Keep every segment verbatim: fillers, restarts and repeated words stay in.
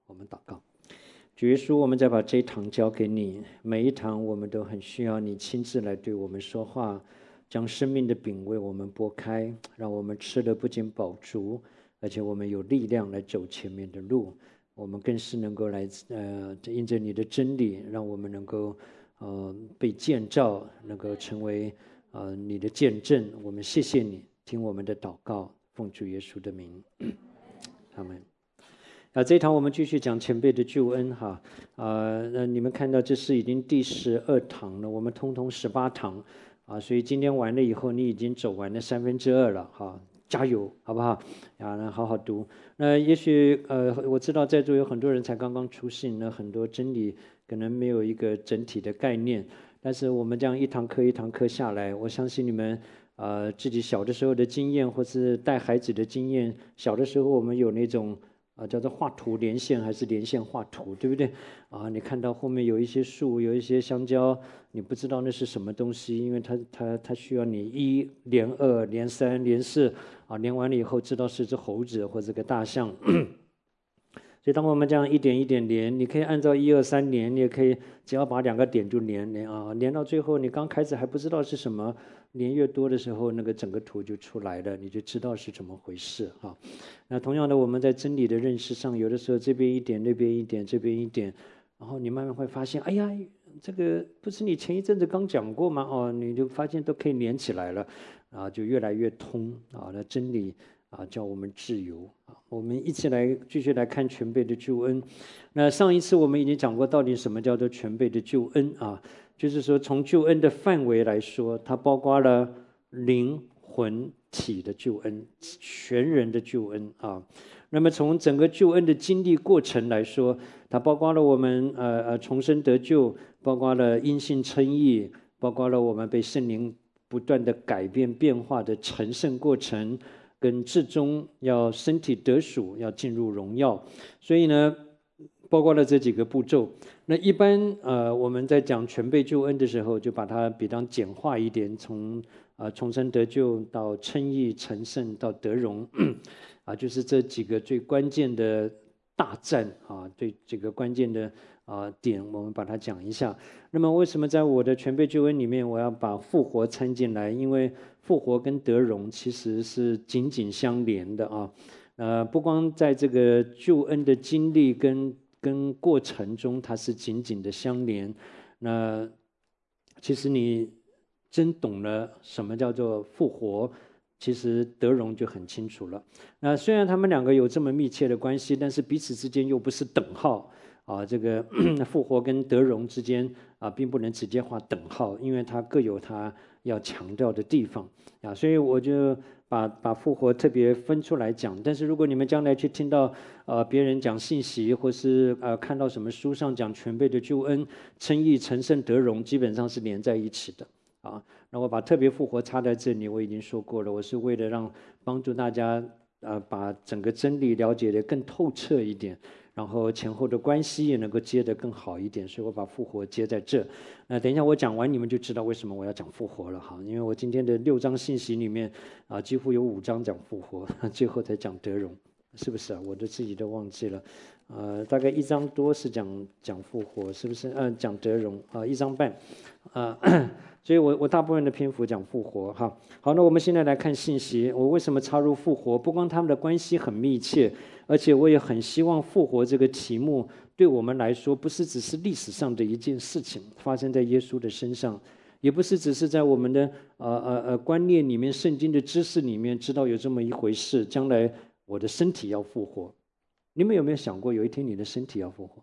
我们祷告。主耶稣，我们再把这一堂交给你，每一堂我们都很需要你亲自来对我们说话，将生命的饼为我们拨开，让我们吃的不仅饱足，而且我们有力量来走前面的路。我们更是能够来呃，因着你的真理，让我们能够呃被建造，能够成为呃你的见证。我们谢谢你，听我们的祷告，奉主耶稣的名，阿们。啊，这一堂我们继续讲前辈的救恩哈，啊，那你们看到这是已经第十二堂了，我们通通十八堂，啊，所以今天完了以后，你已经走完了三分之二了哈，加油，好不好？啊，那好好读。那也许呃，我知道在座有很多人才刚刚出信，那很多真理可能没有一个整体的概念，但是我们这样一堂课一堂课下来，我相信你们。呃，自己小的时候的经验，或是带孩子的经验，小的时候我们有那种啊，叫做画图连线还是连线画图，对不对？啊，你看到后面有一些树，有一些香蕉，你不知道那是什么东西，因为它它它需要你一连二连三连四啊，连完了以后知道是只猴子或者个大象。所以当我们这样一点一点连，你可以按照一二三连，你也可以只要把两个点就连连啊，连到最后你刚开始还不知道是什么，连越多的时候，那个整个图就出来了，你就知道是怎么回事哈。那同样的，我们在真理的认识上，有的时候这边一点，那边一点，这边一点，然后你慢慢会发现，哎呀，这个不是你前一阵子刚讲过吗？哦，你就发现都可以连起来了，啊，就越来越通啊。那真理啊，叫我们自由啊。我们一起来继续来看全备的救恩。那上一次我们已经讲过，到底什么叫做全备的救恩啊？就是说，从救恩的范围来说，它包括了灵魂体的救恩，全人的救恩啊。那么从整个救恩的经历过程来说，它包括了我们呃呃重生得救，包括了因信称义，包括了我们被圣灵不断的改变变化的成圣过程，跟至终要身体得赎，要进入荣耀。所以呢，包括了这几个步骤。那一般呃我们在讲全备救恩的时候，就把它比当简化一点，从啊重生得救到称义成圣到得荣，啊就是这几个最关键的大战啊，对这个关键的啊点，我们把它讲一下。那么为什么在我的全备救恩里面，我要把复活掺进来？因为复活跟得荣其实是紧紧相连的啊。呃，不光在这个救恩的经历跟跟过程中，它是紧紧的相连。那其实你真懂了什么叫做复活，其实得荣就很清楚了。那虽然他们两个有这么密切的关系，但是彼此之间又不是等号啊。这个复活跟得荣之间啊，并不能直接画等号，因为它各有它要强调的地方啊。所以我就把把复活特别分出来讲。但是如果你们将来去听到呃别人讲信息，或是呃看到什么书上讲全备的救恩、称义、成圣、得荣，基本上是连在一起的。啊，那我把特别复活插在这里，我已经说过了，我是为了让帮助大家，呃，把整个真理了解得更透彻一点，然后前后的关系也能够接得更好一点，所以我把复活接在这。那等一下我讲完，你们就知道为什么我要讲复活了哈，因为我今天的六章信息里面啊，几乎有五章讲复活，最后才讲得荣，是不是啊？我都自己都忘记了，呃，大概一章多是讲讲复活，是不是？嗯、呃，讲得荣啊、呃，一章半，啊、呃。所以我我大部分的篇幅讲复活哈。好，那我们现在来看信息。我为什么插入复活？不光他们的关系很密切，而且我也很希望复活这个题目对我们来说，不是只是历史上的一件事情，发生在耶稣的身上，也不是只是在我们的呃呃呃观念里面、圣经的知识里面知道有这么一回事。将来我的身体要复活，你们有没有想过，有一天你的身体要复活？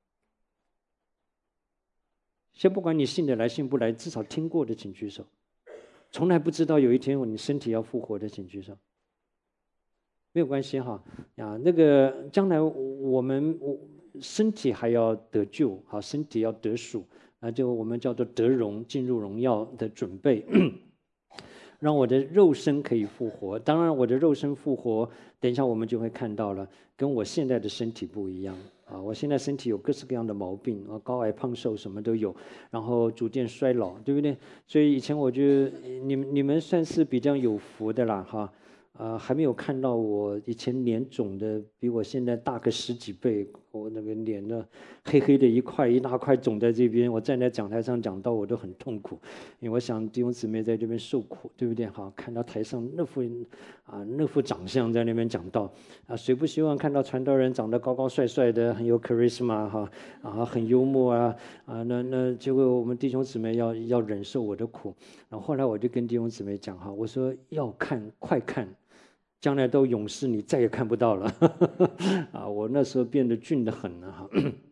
先不管你信得来信不来，至少听过的请举手。从来不知道有一天你身体要复活的请举手。没有关系哈，啊，那个将来我们身体还要得救，好，身体要得赎，那就我们叫做得荣，进入荣耀的准备。让我的肉身可以复活，当然我的肉身复活，等一下我们就会看到了，跟我现在的身体不一样啊！我现在身体有各式各样的毛病啊，高矮胖瘦什么都有，然后逐渐衰老，对不对？所以以前我就你们你们算是比较有福的啦哈， 啊、还没有看到我以前脸肿的比我现在大个十几倍，我那个脸呢黑黑的一块一大块肿在这边，我站在讲台上讲道我都很痛苦，因为我想弟兄姊妹在这边受苦，对不对？好，看到台上那副啊那副长相在那边讲道啊，谁不希望看到传道人长得高高帅帅的，很有 charisma 哈啊，很幽默啊啊，那那结果我们弟兄姊妹要要忍受我的苦，然后后来我就跟弟兄姊妹讲哈，我说要看快看。将来都永世，你再也看不到了啊！我那时候变得俊得很了哈，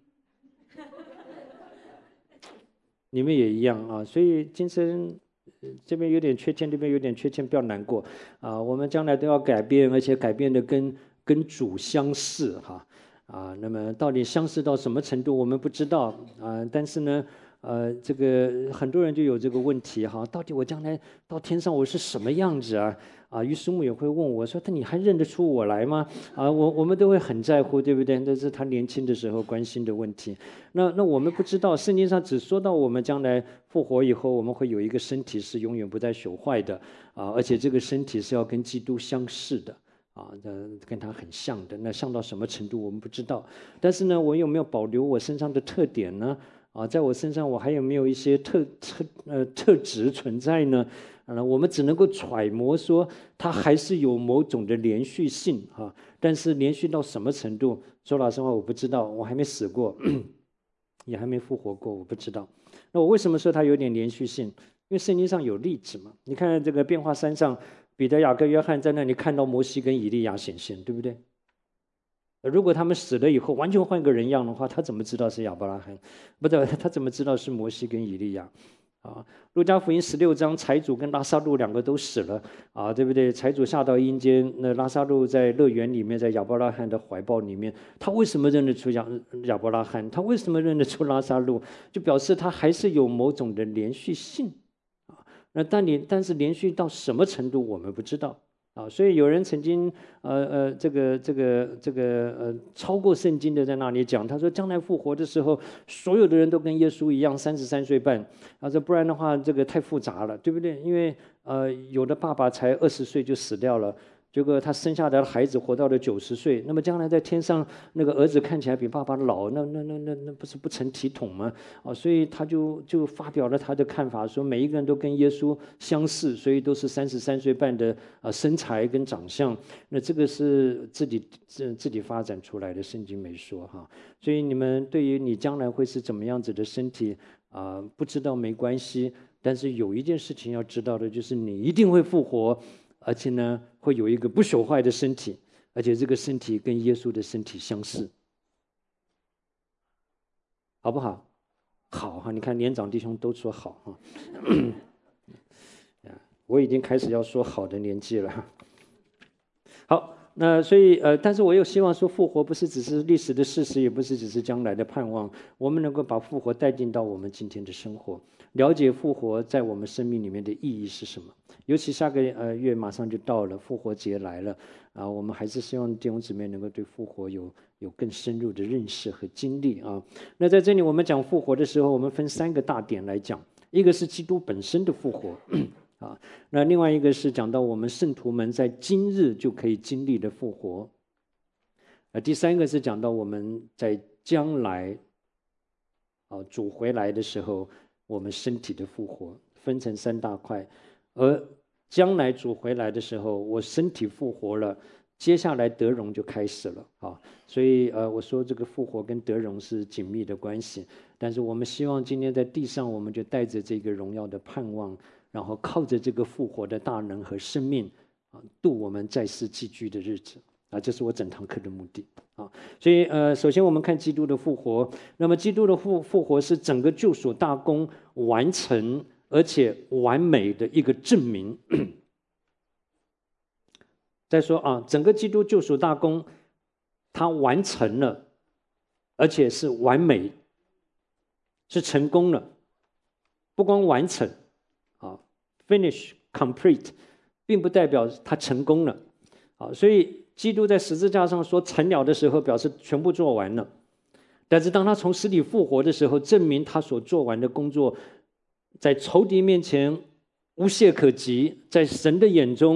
你们也一样啊。所以今生这边有点缺欠，这边有点缺欠，不要难过啊。我们将来都要改变，而且改变的跟跟主相似哈啊。那么到底相似到什么程度，我们不知道啊。但是呢。呃，这个很多人就有这个问题哈，到底我将来到天上我是什么样子啊？啊，于师母也会问我说：“他你还认得出我来吗？”啊，我我们都会很在乎，对不对？那是他年轻的时候关心的问题。那那我们不知道，圣经上只说到我们将来复活以后，我们会有一个身体是永远不再朽坏的啊，而且这个身体是要跟基督相似的。啊，跟他很像的，那像到什么程度我们不知道。但是呢，我有没有保留我身上的特点呢？啊，在我身上我还有没有一些特特呃特质存在呢？啊，我们只能够揣摩说，它还是有某种的连续性啊。但是连续到什么程度？说老实话，我不知道，我还没死过，也还没复活过，我不知道。那我为什么说它有点连续性？因为圣经上有例子嘛。你看这个变化山上，彼得、雅各、约翰在那里看到摩西跟以利亚显现，对不对？如果他们死了以后完全换个人样的话，他怎么知道是亚伯拉罕？不对，他怎么知道是摩西跟以利亚？啊，路加福音十六章，财主跟拉撒路两个都死了啊，对不对？财主下到阴间，那拉撒路在乐园里面，在亚伯拉罕的怀抱里面，他为什么认得出亚亚伯拉罕？他为什么认得出拉撒路？就表示他还是有某种的连续性啊。那但你但是连续到什么程度，我们不知道。啊，所以有人曾经，呃呃，这个这个这个呃，超过圣经的在那里讲，他说将来复活的时候，所有的人都跟耶稣一样，三十三岁半。他说不然的话，这个太复杂了，对不对？因为呃，有的爸爸才二十岁就死掉了。结果他生下来的孩子活到了九十岁，那么将来在天上那个儿子看起来比爸爸老，那那那那那不是不成体统吗？哦，所以他就就发表了他的看法，说每一个人都跟耶稣相似，所以都是三十三岁半的呃身材跟长相。那这个是自己自自己发展出来的，圣经没说哈。所以你们对于你将来会是怎么样子的身体啊、呃，不知道没关系，但是有一件事情要知道的就是你一定会复活。而且呢，会有一个不朽坏的身体，而且这个身体跟耶稣的身体相似，好不好？好哈，你看年长弟兄都说好哈。我已经开始要说好的年纪了。好，那所以呃，但是我又希望说，复活不是只是历史的事实，也不是只是将来的盼望，我们能够把复活带进到我们今天的生活，了解复活在我们生命里面的意义是什么。尤其下个呃月马上就到了，复活节来了啊，我们还是希望弟兄姊妹能够对复活有有更深入的认识和经历啊。那在这里我们讲复活的时候，我们分三个大点来讲，一个是基督本身的复活啊，那另外一个是讲到我们圣徒们在今日就可以经历的复活，啊，第三个是讲到我们在将来啊主回来的时候，我们身体的复活，分成三大块，而将来主回来的时候，我身体复活了，接下来得荣就开始了啊。所以呃，我说这个复活跟得荣是紧密的关系。但是我们希望今天在地上，我们就带着这个荣耀的盼望，然后靠着这个复活的大能和生命啊，度我们在世寄居的日子啊。这是我整堂课的目的啊。所以呃，首先我们看基督的复活。那么基督的复复活是整个救赎大功完成而且完美的一个证明。再说啊，整个基督救赎大功，它完成了，而且是完美，是成功了。不光完成啊 ，finish complete， 并不代表它成功了啊。所以基督在十字架上说成了的时候，表示全部做完了。但是当他从死里复活的时候，证明他所做完的工作，在仇敌面前无懈可击，在神的眼中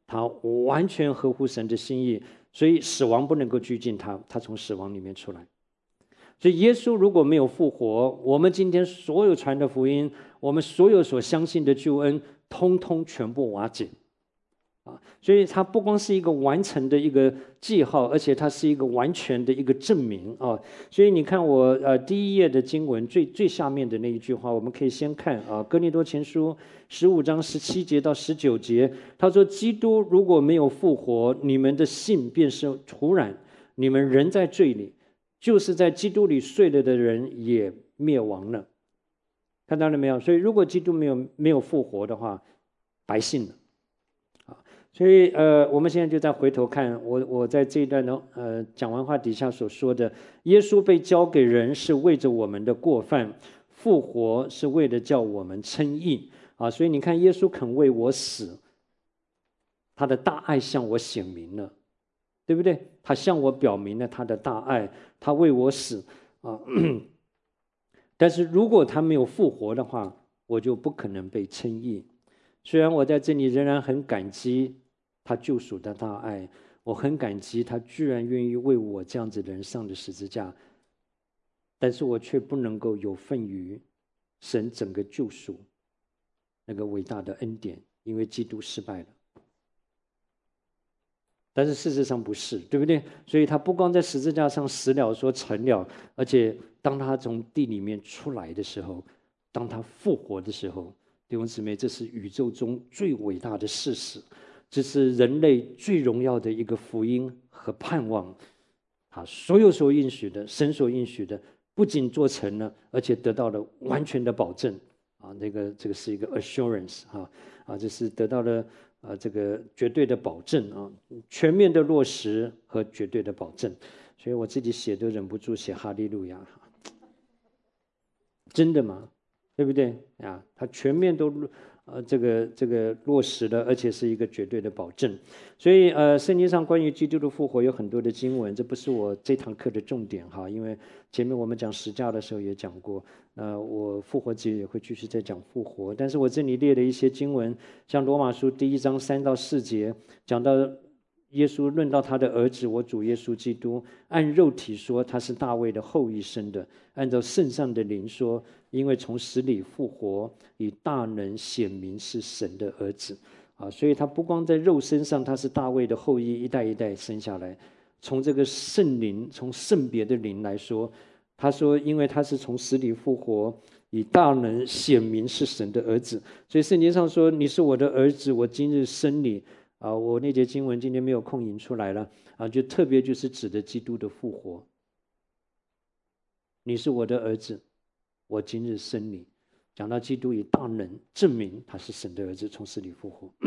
他完全合乎神的心意，所以死亡不能够拘禁他，他从死亡里面出来。所以耶稣如果没有复活，我们今天所有传的福音，我们所有所相信的救恩，通通全部瓦解。啊，所以它不光是一个完成的一个记号，而且它是一个完全的一个证明啊。所以你看我呃第一页的经文最最下面的那一句话，我们可以先看啊，《哥林多前书》十五章十七节到十九节，他说：“基督如果没有复活，你们的信便是徒然，你们仍在罪里，就是在基督里睡了的人也灭亡了。”看到了没有？所以如果基督没有没有复活的话，白信了。所以，呃，我们现在就再回头看我我在这一段的呃讲完话底下所说的，耶稣被交给人是为着我们的过犯，复活是为了叫我们称义啊。所以你看，耶稣肯为我死，他的大爱向我显明了，对不对？他向我表明了他的大爱，他为我死啊。但是如果他没有复活的话，我就不可能被称义。虽然我在这里仍然很感激他救赎的大爱，我很感激他居然愿意为我这样子的人上的十字架，但是我却不能够有份于神整个救赎那个伟大的恩典，因为基督失败了。但是事实上不是，对不对？所以他不光在十字架上死了，说成了，而且当他从地里面出来的时候，当他复活的时候，弟兄姊妹，这是宇宙中最伟大的事实，这是人类最荣耀的一个福音和盼望。啊，所有所应许的，神所应许的，不仅做成了，而且得到了完全的保证。啊，那个这个是一个 assurance 啊啊，这是得到了啊这个绝对的保证啊，全面的落实和绝对的保证。所以我自己写都忍不住写哈利路亚，真的吗？对不对啊？它全面都呃这个这个落实了，而且是一个绝对的保证。所以呃，圣经上关于基督的复活有很多的经文，这不是我这堂课的重点哈，因为前面我们讲十架的时候也讲过，呃，我复活节也会继续再讲复活。但是我这里列了一些经文，像罗马书第一章三到四节讲到耶稣论到他的儿子，我主耶稣基督，按肉体说他是大卫的后裔生的，按照圣上的灵说，因为从死里复活，以大能显明是神的儿子啊。所以他不光在肉身上他是大卫的后裔，一代一代生下来，从这个圣灵，从圣别的灵来说，他说因为他是从死里复活，以大能显明是神的儿子。所以圣经上说，你是我的儿子，我今日生你啊。我那节经文今天没有空引出来了啊，就特别就是指的基督的复活。你是我的儿子，我今日生你，讲到基督以大能证明他是神的儿子，从死里复活。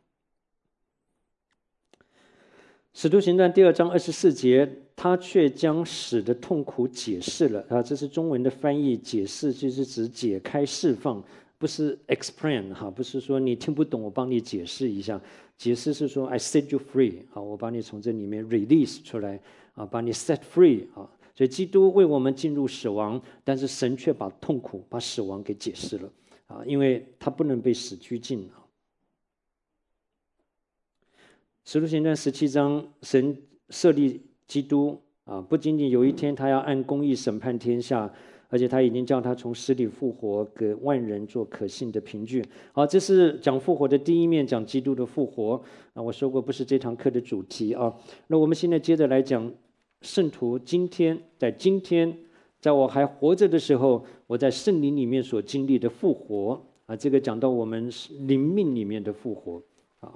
使徒行传第二章二十四节，他却将死的痛苦解释了啊，这是中文的翻译，解释就是指解开释放，不是 explain 哈，不是说你听不懂我帮你解释一下，解释是说 I set you free 啊，我把你从这里面 release 出来啊，把你 set free 啊。所以基督为我们进入死亡，但是神却把痛苦、把死亡给解释了啊，因为他不能被死拘禁啊。使徒行传十七章，神设立基督啊，不仅仅有一天他要按公义审判天下，而且他已经叫他从死里复活，给万人做可信的凭据。好，这是讲复活的第一面，讲基督的复活啊。我说过不是这堂课的主题啊。那我们现在接着来讲。圣徒今天在今天，在我还活着的时候，我在圣灵里面所经历的复活啊，这个讲到我们灵命里面的复活啊。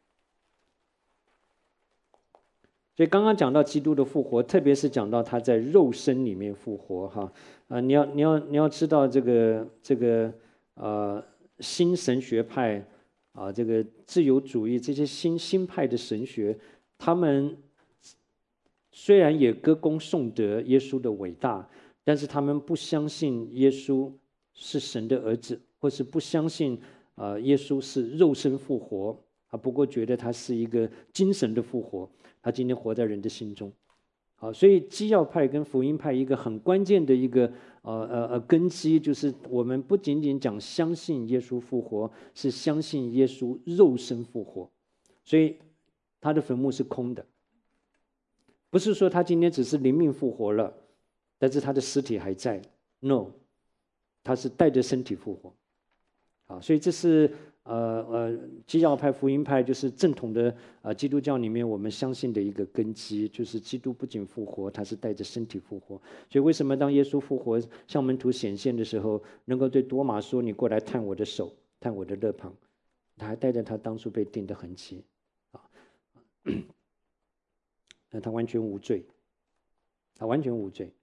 所以刚刚讲到基督的复活，特别是讲到他在肉身里面复活哈啊，你要你要你要知道这个这个呃新神学派啊，这个自由主义这些新新派的神学，他们。虽然也歌功颂德耶稣的伟大，但是他们不相信耶稣是神的儿子，或是不相信呃耶稣是肉身复活，啊，不过觉得他是一个精神的复活，他今天活在人的心中。好，所以基要派跟福音派一个很关键的一个呃呃呃根基，就是我们不仅仅讲相信耶稣复活，是相信耶稣肉身复活。 所以他的坟墓是空的。不是说他今天只是灵命复活了，但是他的尸体还在 ，no， 他是带着身体复活。啊，所以这是呃呃基要派、福音派，就是正统的呃基督教里面我们相信的一个根基，就是基督不仅复活，他是带着身体复活。所以为什么当耶稣复活向门徒显现的时候，能够对多马说：“你过来探我的手，探我的肋旁”，他还带着他当初被钉的痕迹，啊，那他完全无罪，他完全无罪。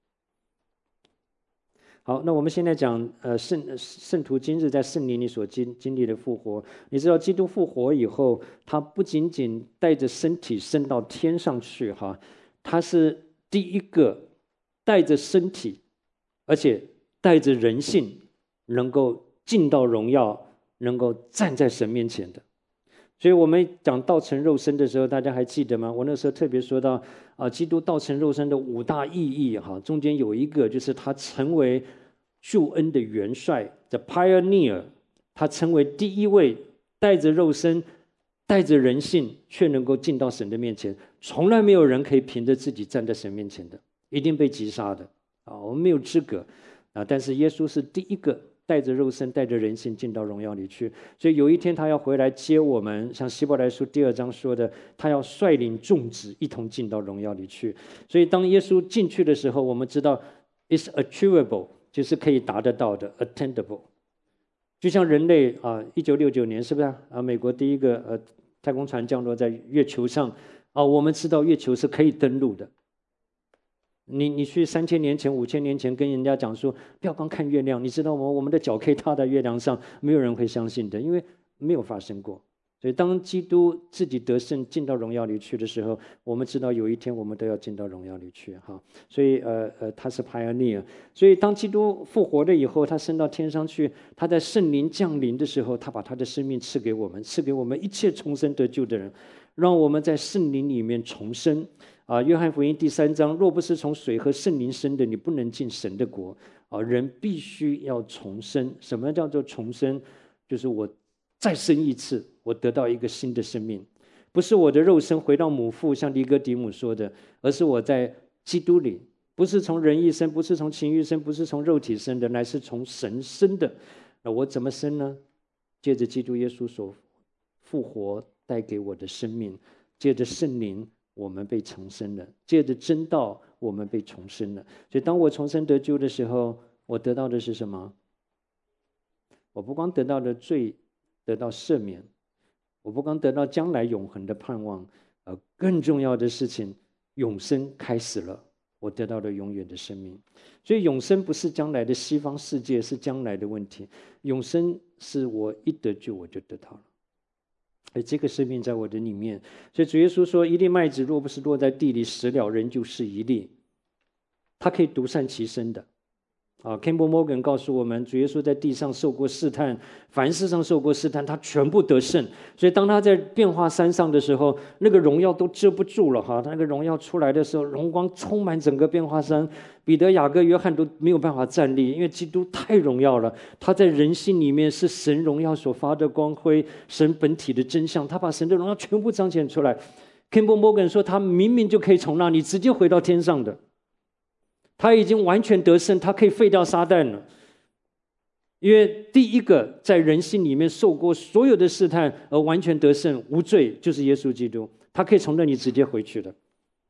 好，那我们现在讲，呃，圣圣徒今日在圣灵里所经经历的复活。你知道，基督复活以后，他不仅仅带着身体升到天上去，哈，他是第一个带着身体，而且带着人性，能够进到荣耀，能够站在神面前的。所以我们讲道成肉身的时候，大家还记得吗？我那时候特别说到，啊，基督道成肉身的五大意义，哈，中间有一个就是他成为救恩的元帅 ，the pioneer， 他成为第一位带着肉身、带着人性，却能够进到神的面前。从来没有人可以凭着自己站在神面前的，一定被击杀的啊！我们没有资格啊！但是耶稣是第一个带着肉身、带着人性进到荣耀里去。所以有一天他要回来接我们，像希伯来书第二章说的，他要率领众子一同进到荣耀里去。所以当耶稣进去的时候，我们知道 is achievable。就是可以达得到的 ，attainable， 就像人类啊，一九六九年是不是啊？美国第一个呃太空船降落在月球上啊，我们知道月球是可以登陆的。你你去三千年前、五千年前跟人家讲说，不要光看月亮，你知道吗？我们的脚可以踏在月亮上，没有人会相信的，因为没有发生过。所以当基督自己得胜进到荣耀里去的时候，我们知道有一天我们都要进到荣耀里去哈。所以呃呃他是 pioneer。所以当基督复活了以后，他升到天上去，他在圣灵降临的时候，他把他的生命赐给我们，赐给我们一切重生得救的人，让我们在圣灵里面重生啊。约翰福音第三章，若不是从水和圣灵生的，你不能进神的国啊。人必须要重生。什么叫做重生？就是我再生一次，我得到一个新的生命，不是我的肉身回到母腹，像尼哥底母说的，而是我在基督里，不是从人一生，不是从情欲生，不是从肉体生的，乃是从神生的。那我怎么生呢？借着基督耶稣所复活带给我的生命，借着圣灵，我们被重生了；借着真道，我们被重生了。所以，当我重生得救的时候，我得到的是什么？我不光得到了罪，得到赦免，我不光得到将来永恒的盼望，呃，更重要的事情，永生开始了，我得到了永远的生命。所以永生不是将来的西方世界，是将来的问题。永生是我一得救我就得到了，而这个生命在我的里面。所以主耶稣说，一粒麦子若不是落在地里死了，仍旧是一粒，它可以独善其身的。啊 Campbell Morgan 告诉我们，主耶稣在地上受过试探，凡事上受过试探，他全部得胜。所以当他在变化山上的时候，那个荣耀都遮不住了哈。他那个荣耀出来的时候，荣光充满整个变化山，彼得、雅各、约翰都没有办法站立，因为基督太荣耀了。他在人性里面是神荣耀所发的光辉，神本体的真相，他把神的荣耀全部彰显出来。Campbell Morgan 说，他明明就可以从那里直接回到天上的。他已经完全得胜，他可以废掉撒旦了。因为第一个在人性里面受过所有的试探而完全得胜无罪，就是耶稣基督，他可以从那里直接回去的。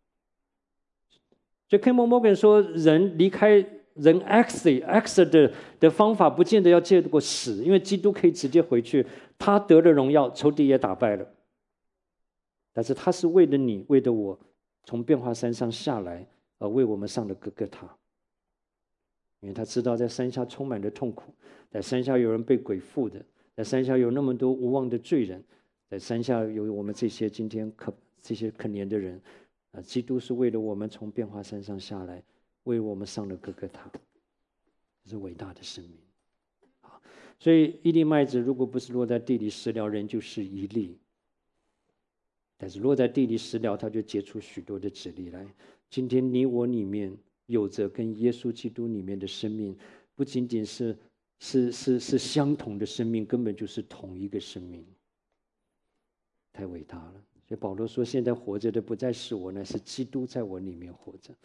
所以 Campbell Morgan 说，人离开人 exit exit 的方法不见得要借过死，因为基督可以直接回去，他得了荣耀，仇敌也打败了。但是他是为了你，为了我，从变化山上下来，而为我们上了各个塔，因为他知道在山下充满了痛苦，在山下有人被鬼附的，在山下有那么多无望的罪人，在山下有我们这些今天可这些可怜的人啊！基督是为了我们从变化山上下来，为我们上了各个塔，这是伟大的生命。好，所以一粒麦子如果不是落在地里死了，人就是一粒；但是落在地里死了，它就结出许多的子粒来。今天你我里面有着跟耶稣基督里面的生命，不仅仅是是是是相同的生命，根本就是同一个生命。 太伟大了。所以保罗说：“现在活着的不再是我，乃是基督在我里面活着。”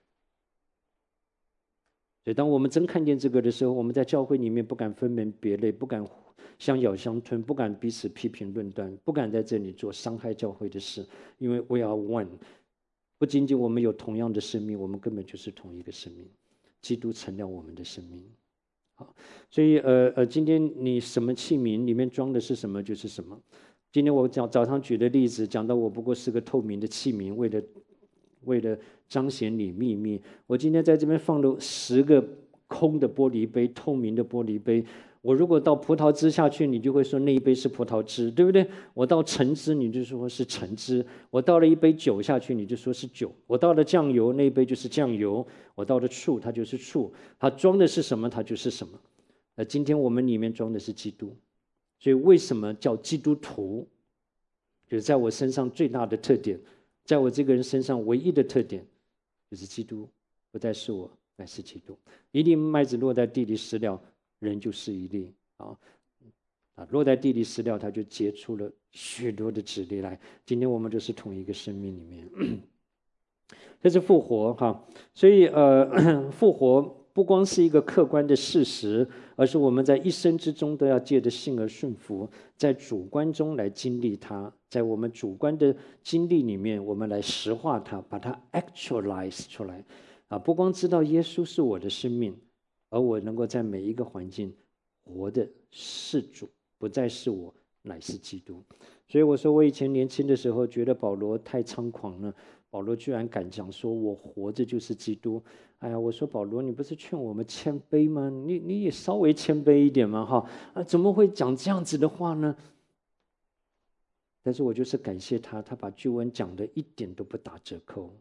所以，当我们真看见这个的时候，我们在教会里面不敢分门别类，不敢相咬相吞，不敢彼此批评论断，不敢在这里做伤害教会的事，因为 we are one。不仅仅我们有同样的生命，我们根本就是同一个生命。基督成了我们的生命。好，所以呃呃，今天你什么器皿里面装的是什么就是什么。今天我讲早上举的例子，讲到我不过是个透明的器皿，为了为了彰显你秘密，我今天在这边放了十个空的玻璃杯，透明的玻璃杯。我如果倒葡萄汁下去，你就会说那一杯是葡萄汁，对不对？我倒橙汁，你就说是橙汁。我倒了一杯酒下去，你就说是酒。我倒了酱油，那一杯就是酱油。我倒了醋，它就是醋。它装的是什么，它就是什么。那今天我们里面装的是基督，所以为什么叫基督徒？就是在我身上最大的特点，在我这个人身上唯一的特点，就是基督不再是我，乃是基督。一粒麦子落在地里死了，人就是一粒啊啊！落在地里死了，它就结出了许多的子粒来。今天我们就是同一个生命里面，这是复活哈。所以呃，复活不光是一个客观的事实，而是我们在一生之中都要借着信而顺服，在主观中来经历它，在我们主观的经历里面，我们来实化它，把它 actualize 出来啊！不光知道耶稣是我的生命。而我能够在每一个环境活的是主，不再是我，乃是基督。所以我说，我以前年轻的时候觉得保罗太猖狂了，保罗居然敢讲说我活着就是基督。哎呀，我说保罗，你不是劝我们谦卑吗？你你也稍微谦卑一点嘛，哈啊，怎么会讲这样子的话呢？但是我就是感谢他，他把救恩讲的一点都不打折扣。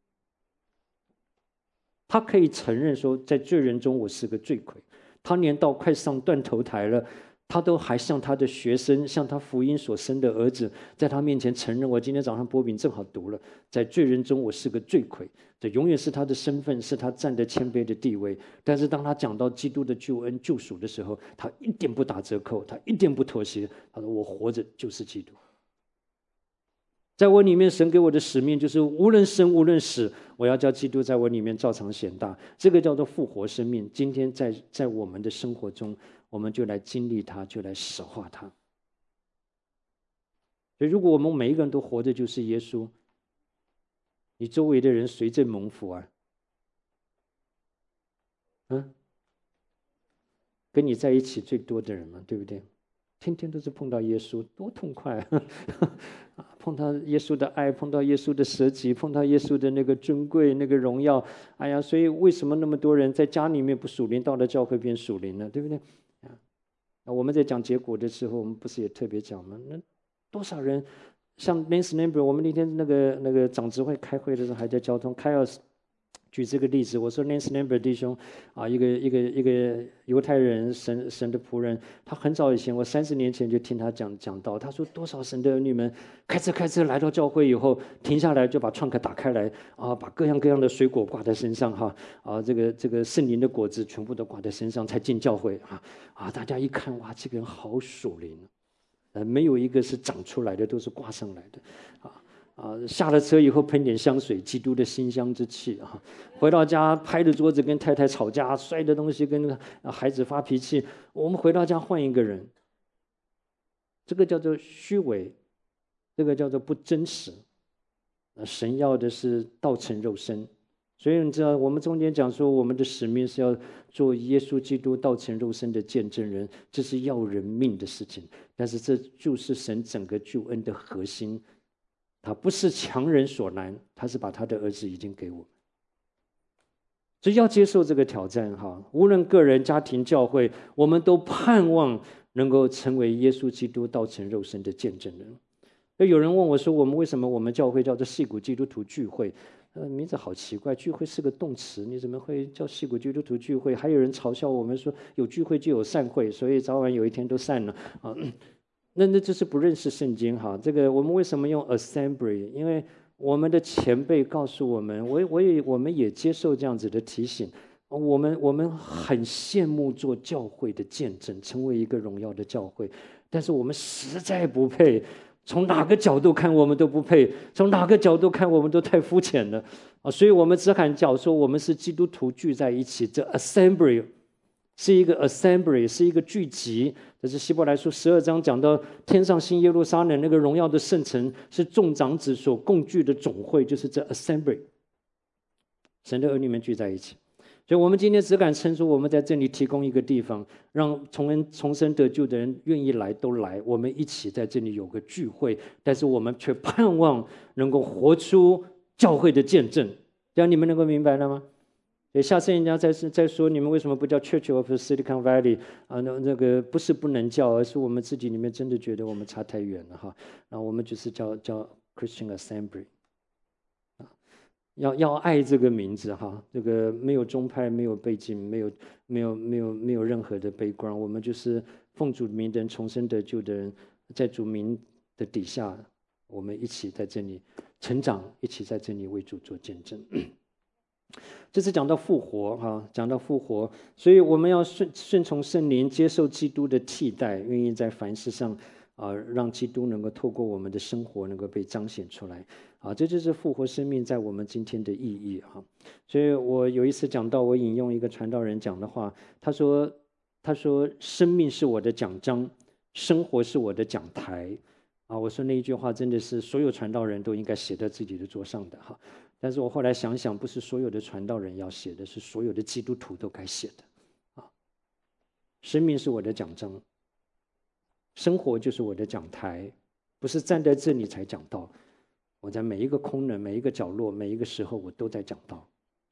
他可以承认说，在罪人中我是个罪魁。他连到快上断头台了，他都还向他的学生，向他福音所生的儿子，在他面前承认。我今天早上波饼正好读了，在罪人中我是个罪魁。这永远是他的身份，是他站在谦卑的地位。但是当他讲到基督的救恩救赎的时候，他一点不打折扣，他一点不妥协。他说：“我活着就是基督。”在我里面，神给我的使命就是无论生无论死，我要叫基督在我里面照常显大。这个叫做复活生命。今天在在我们的生活中，我们就来经历它，就来实化它。所以，如果我们每一个人都活着就是耶稣，你周围的人谁最蒙福啊？嗯，跟你在一起最多的人嘛，对不对？天天都是碰到耶稣，多痛快啊！碰到耶稣的爱，碰到耶稣的舍己，碰到耶稣的那个尊贵、那个荣耀。哎呀，所以为什么那么多人在家里面不属灵，到了教会变属灵了，对不对？啊，我们在讲结果的时候，我们不是也特别讲吗？那多少人像 Lance Number， 我们那天那个那个长执会开会的时候还在交通，开了。举这个例子，我说 Lance Number 弟兄啊，一个一个一个犹太人，神神的仆人，他很早以前，我三十年前就听他讲讲到，他说多少神的儿女们开车开车来到教会以后，停下来就把创可打开来啊，把各样各样的水果挂在身上哈啊，这个这个圣灵的果子全部都挂在身上才进教会啊啊，大家一看哇，这个人好属灵，呃，没有一个是长出来的，都是挂上来的啊。啊，下了车以后喷点香水，基督的馨香之气啊！回到家拍着桌子跟太太吵架，摔的东西跟孩子发脾气。我们回到家换一个人，这个叫做虚伪，这个叫做不真实。神要的是道成肉身，所以你知道，我们中间讲说，我们的使命是要做耶稣基督道成肉身的见证人，这是要人命的事情。但是这就是神整个救恩的核心。他不是强人所难，他是把他的儿子已经给我们，所以要接受这个挑战哈。无论个人、家庭、教会，我们都盼望能够成为耶稣基督道成肉身的见证人。所以有人问我说：“我们为什么我们教会叫做矽谷基督徒聚会？”呃，名字好奇怪，聚会是个动词，你怎么会叫矽谷基督徒聚会？还有人嘲笑我们说，有聚会就有散会，所以早晚有一天都散了啊。那那就是不认识圣经哈。这个我们为什么用 assembly？ 因为我们的前辈告诉我们，我我也我们也接受这样子的提醒。我们我们很羡慕做教会的见证，成为一个荣耀的教会，但是我们实在不配从哪个角度看我们都不配，从哪个角度看我们都太肤浅了啊！所以我们只喊叫说我们是基督徒聚在一起，这 assembly 是一个 assembly， 是一个聚集。这是希伯来书十二章讲到天上新耶路撒冷那个荣耀的圣城，是众长子所共聚的总会，就是这 assembly。神的儿女们聚在一起。所以我们今天只敢称说我们在这里提供一个地方，让重恩重生得救的人愿意来都来，我们一起在这里有个聚会，但是我们却盼望能够活出教会的见证。这样你们能够明白了吗？所以下次人家再再说你们为什么不叫 Church of Silicon Valley 啊？那那个不是不能叫，而是我们自己里面真的觉得我们差太远了哈。然后我们就是叫叫 Christian Assembly。要要爱这个名字哈，这个没有宗派，没有背景，没有没有没有没有任何的 background， 我们就是奉主名的人，重生得救的人，在主名的底下，我们一起在这里成长，一起在这里为主做见证。这次讲到复活哈，讲到复活，所以我们要顺顺从圣灵，接受基督的替代，愿意在凡事上啊，让基督能够透过我们的生活能够被彰显出来啊，这就是复活生命在我们今天的意义哈。所以我有一次讲到，我引用一个传道人讲的话，他说：“他说生命是我的奖章，生活是我的讲台。”啊，我说那一句话真的是所有传道人都应该写在自己的桌上的哈。但是我后来想想，不是所有的传道人要写的，是所有的基督徒都该写的啊。生命是我的奖章。生活就是我的讲台，不是站在这里才讲道，我在每一个空人、每一个角落、每一个时候，我都在讲道。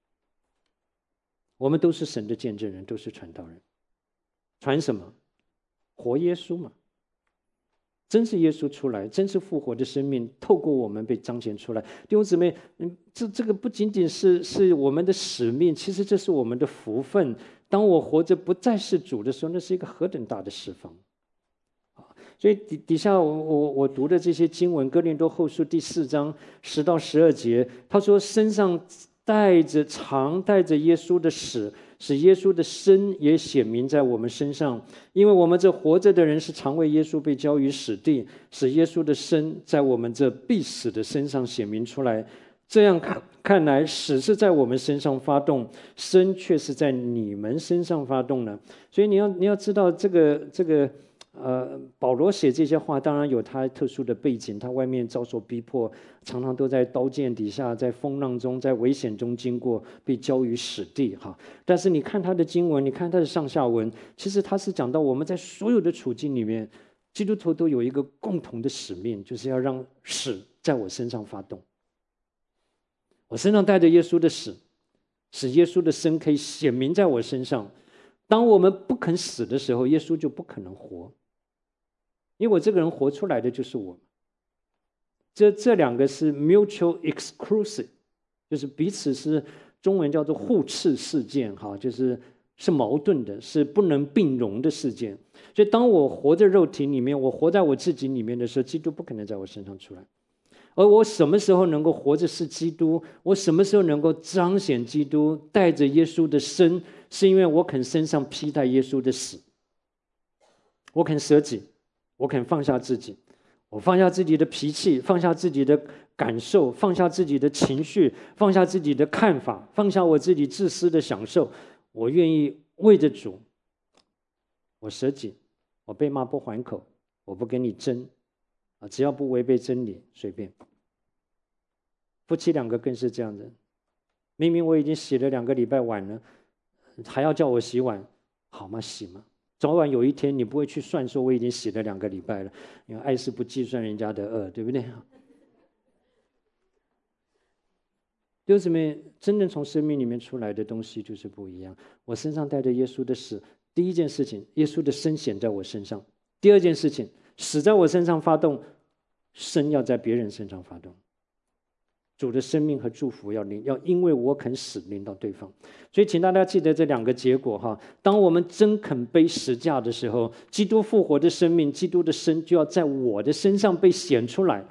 我们都是神的见证人，都是传道人。传什么？活耶稣嘛。真是耶稣出来，真是复活的生命透过我们被彰显出来。弟兄姊妹，嗯，这这个不仅仅是是我们的使命，其实这是我们的福分。当我活着不再是主的时候，那是一个何等大的释放。所以底底下我我我读的这些经文，哥林多后书第四章十到十二节，他说身上带着常带着耶稣的死，使耶稣的生也显明在我们身上，因为我们这活着的人是常为耶稣被交于死地，使耶稣的生在我们这必死的身上显明出来。这样看看来，死是在我们身上发动，生却是在你们身上发动了。所以你要你要知道这个这个。呃，保罗写这些话，当然有他特殊的背景，他外面遭受逼迫，常常都在刀剑底下，在风浪中，在危险中经过，被交于死地哈。但是你看他的经文，你看他的上下文，其实他是讲到我们在所有的处境里面，基督徒都有一个共同的使命，就是要让死在我身上发动。我身上带着耶稣的死，使耶稣的生可以显明在我身上。当我们不肯死的时候，耶稣就不可能活。因为我这个人活出来的就是我，这这两个是 mutual exclusive， 就是彼此是中文叫做互斥事件哈，就是是矛盾的，是不能并容的事件。所以当我活在肉体里面，我活在我自己里面的时候，基督不可能在我身上出来。而我什么时候能够活着是基督，我什么时候能够彰显基督，带着耶稣的生，是因为我肯身上披戴耶稣的死，我肯舍己，我肯放下自己，我放下自己的脾气，放下自己的感受，放下自己的情绪，放下自己的看法，放下我自己自私的享受，我愿意为着主，我舍己，我被骂不还口，我不跟你争啊，只要不违背真理，随便。夫妻两个更是这样的，明明我已经洗了两个礼拜碗了，还要叫我洗碗，好吗？洗吗？早晚有一天你不会去算说我已经洗了两个礼拜了，因为爱是不计算人家的恶，对不对？弟兄姊妹，真正从生命里面出来的东西就是不一样。我身上带着耶稣的死，第一件事情，耶稣的生显在我身上；第二件事情，死在我身上发动，生要在别人身上发动。主的生命和祝福要临，要因为我肯死临到对方。所以请大家记得这两个结果哈。当我们真肯背十架的时候，基督复活的生命，基督的生就要在我的身上被显出来。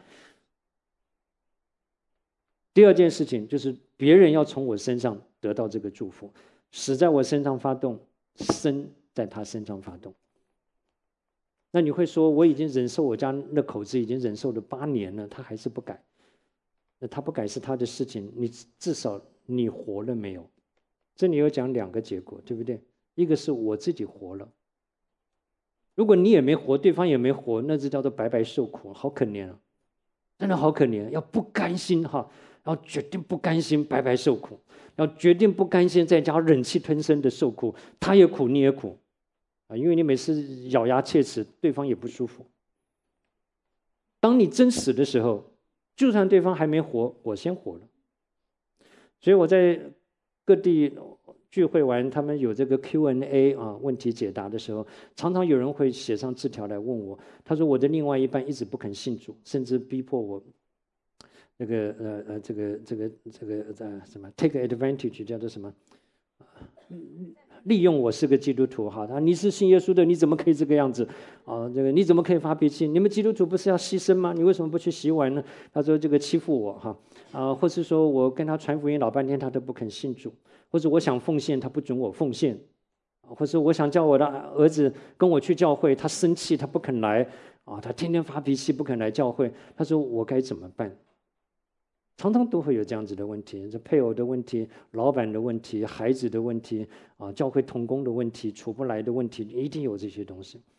第二件事情就是别人要从我身上得到这个祝福，死在我身上发动，生在他身上发动。 那你会说，我已经忍受我家那口子已经忍受了八年了，他还是不改。那他不改是他的事情，你至少你活了没有？这里有讲两个结果，对不对？一个是我自己活了，如果你也没活，对方也没活，那就叫做白白受苦，好可怜啊，真的好可怜。要不甘心哈，要决定不甘心白白受苦，要决定不甘心在家忍气吞声的受苦，他也苦你也苦啊，因为你每次咬牙切齿，对方也不舒服。当你真死的时候，就算对方还没活，我先活了。所以我在各地聚会完，他们有这个 Q and A 啊，问题解答的时候，常常有人会写上字条来问我。他说我的另外一半一直不肯信主，甚至逼迫我，那个呃呃这个这个这个呃什么 take advantage 叫做什么？利用我是个基督徒哈，他你是信耶稣的，你怎么可以这个样子啊？这个你怎么可以发脾气？你们基督徒不是要牺牲吗？你为什么不去洗碗呢？他说这个欺负我哈啊，或是说我跟他传福音老半天，他都不肯信主，或者我想奉献，他不准我奉献，或者我想叫我的儿子跟我去教会，他生气，他不肯来啊，他天天发脾气，不肯来教会。他说我该怎么办？常常都会有这样子的问题，这配偶的问题、老板的问题、孩子的问题啊，教会同工的问题、处不来的问题，一定有这些东西。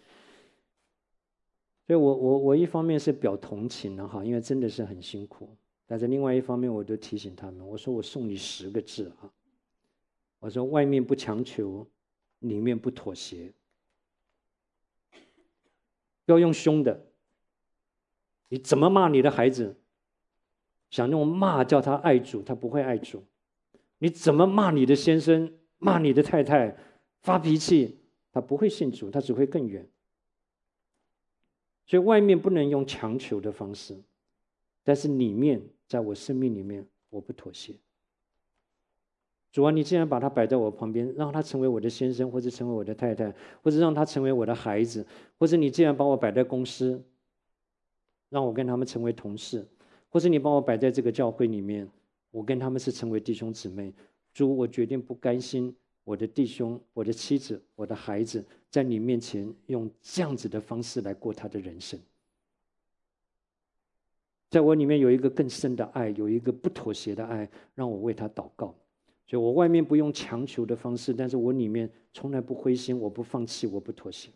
所以我我我一方面是表同情了哈，因为真的是很辛苦，但是另外一方面我都提醒他们，我说我送你十个字啊，我说外面不强求，里面不妥协，要用凶的，你怎么骂你的孩子？想用骂叫他爱主，他不会爱主。你怎么骂你的先生，骂你的太太，发脾气，他不会信主，他只会更远。所以外面不能用强求的方式，但是里面，在我生命里面，我不妥协。主啊，你既然把他摆在我旁边，让他成为我的先生，或者成为我的太太，或者让他成为我的孩子，或者你既然把我摆在公司，让我跟他们成为同事，或者你把我摆在这个教会里面，我跟他们是成为弟兄姊妹。主，我决定不甘心我的弟兄、我的妻子、我的孩子在你面前用这样子的方式来过他的人生。在我里面有一个更深的爱，有一个不妥协的爱，让我为他祷告。所以我外面不用强求的方式，但是我里面从来不灰心，我不放弃，我不妥协。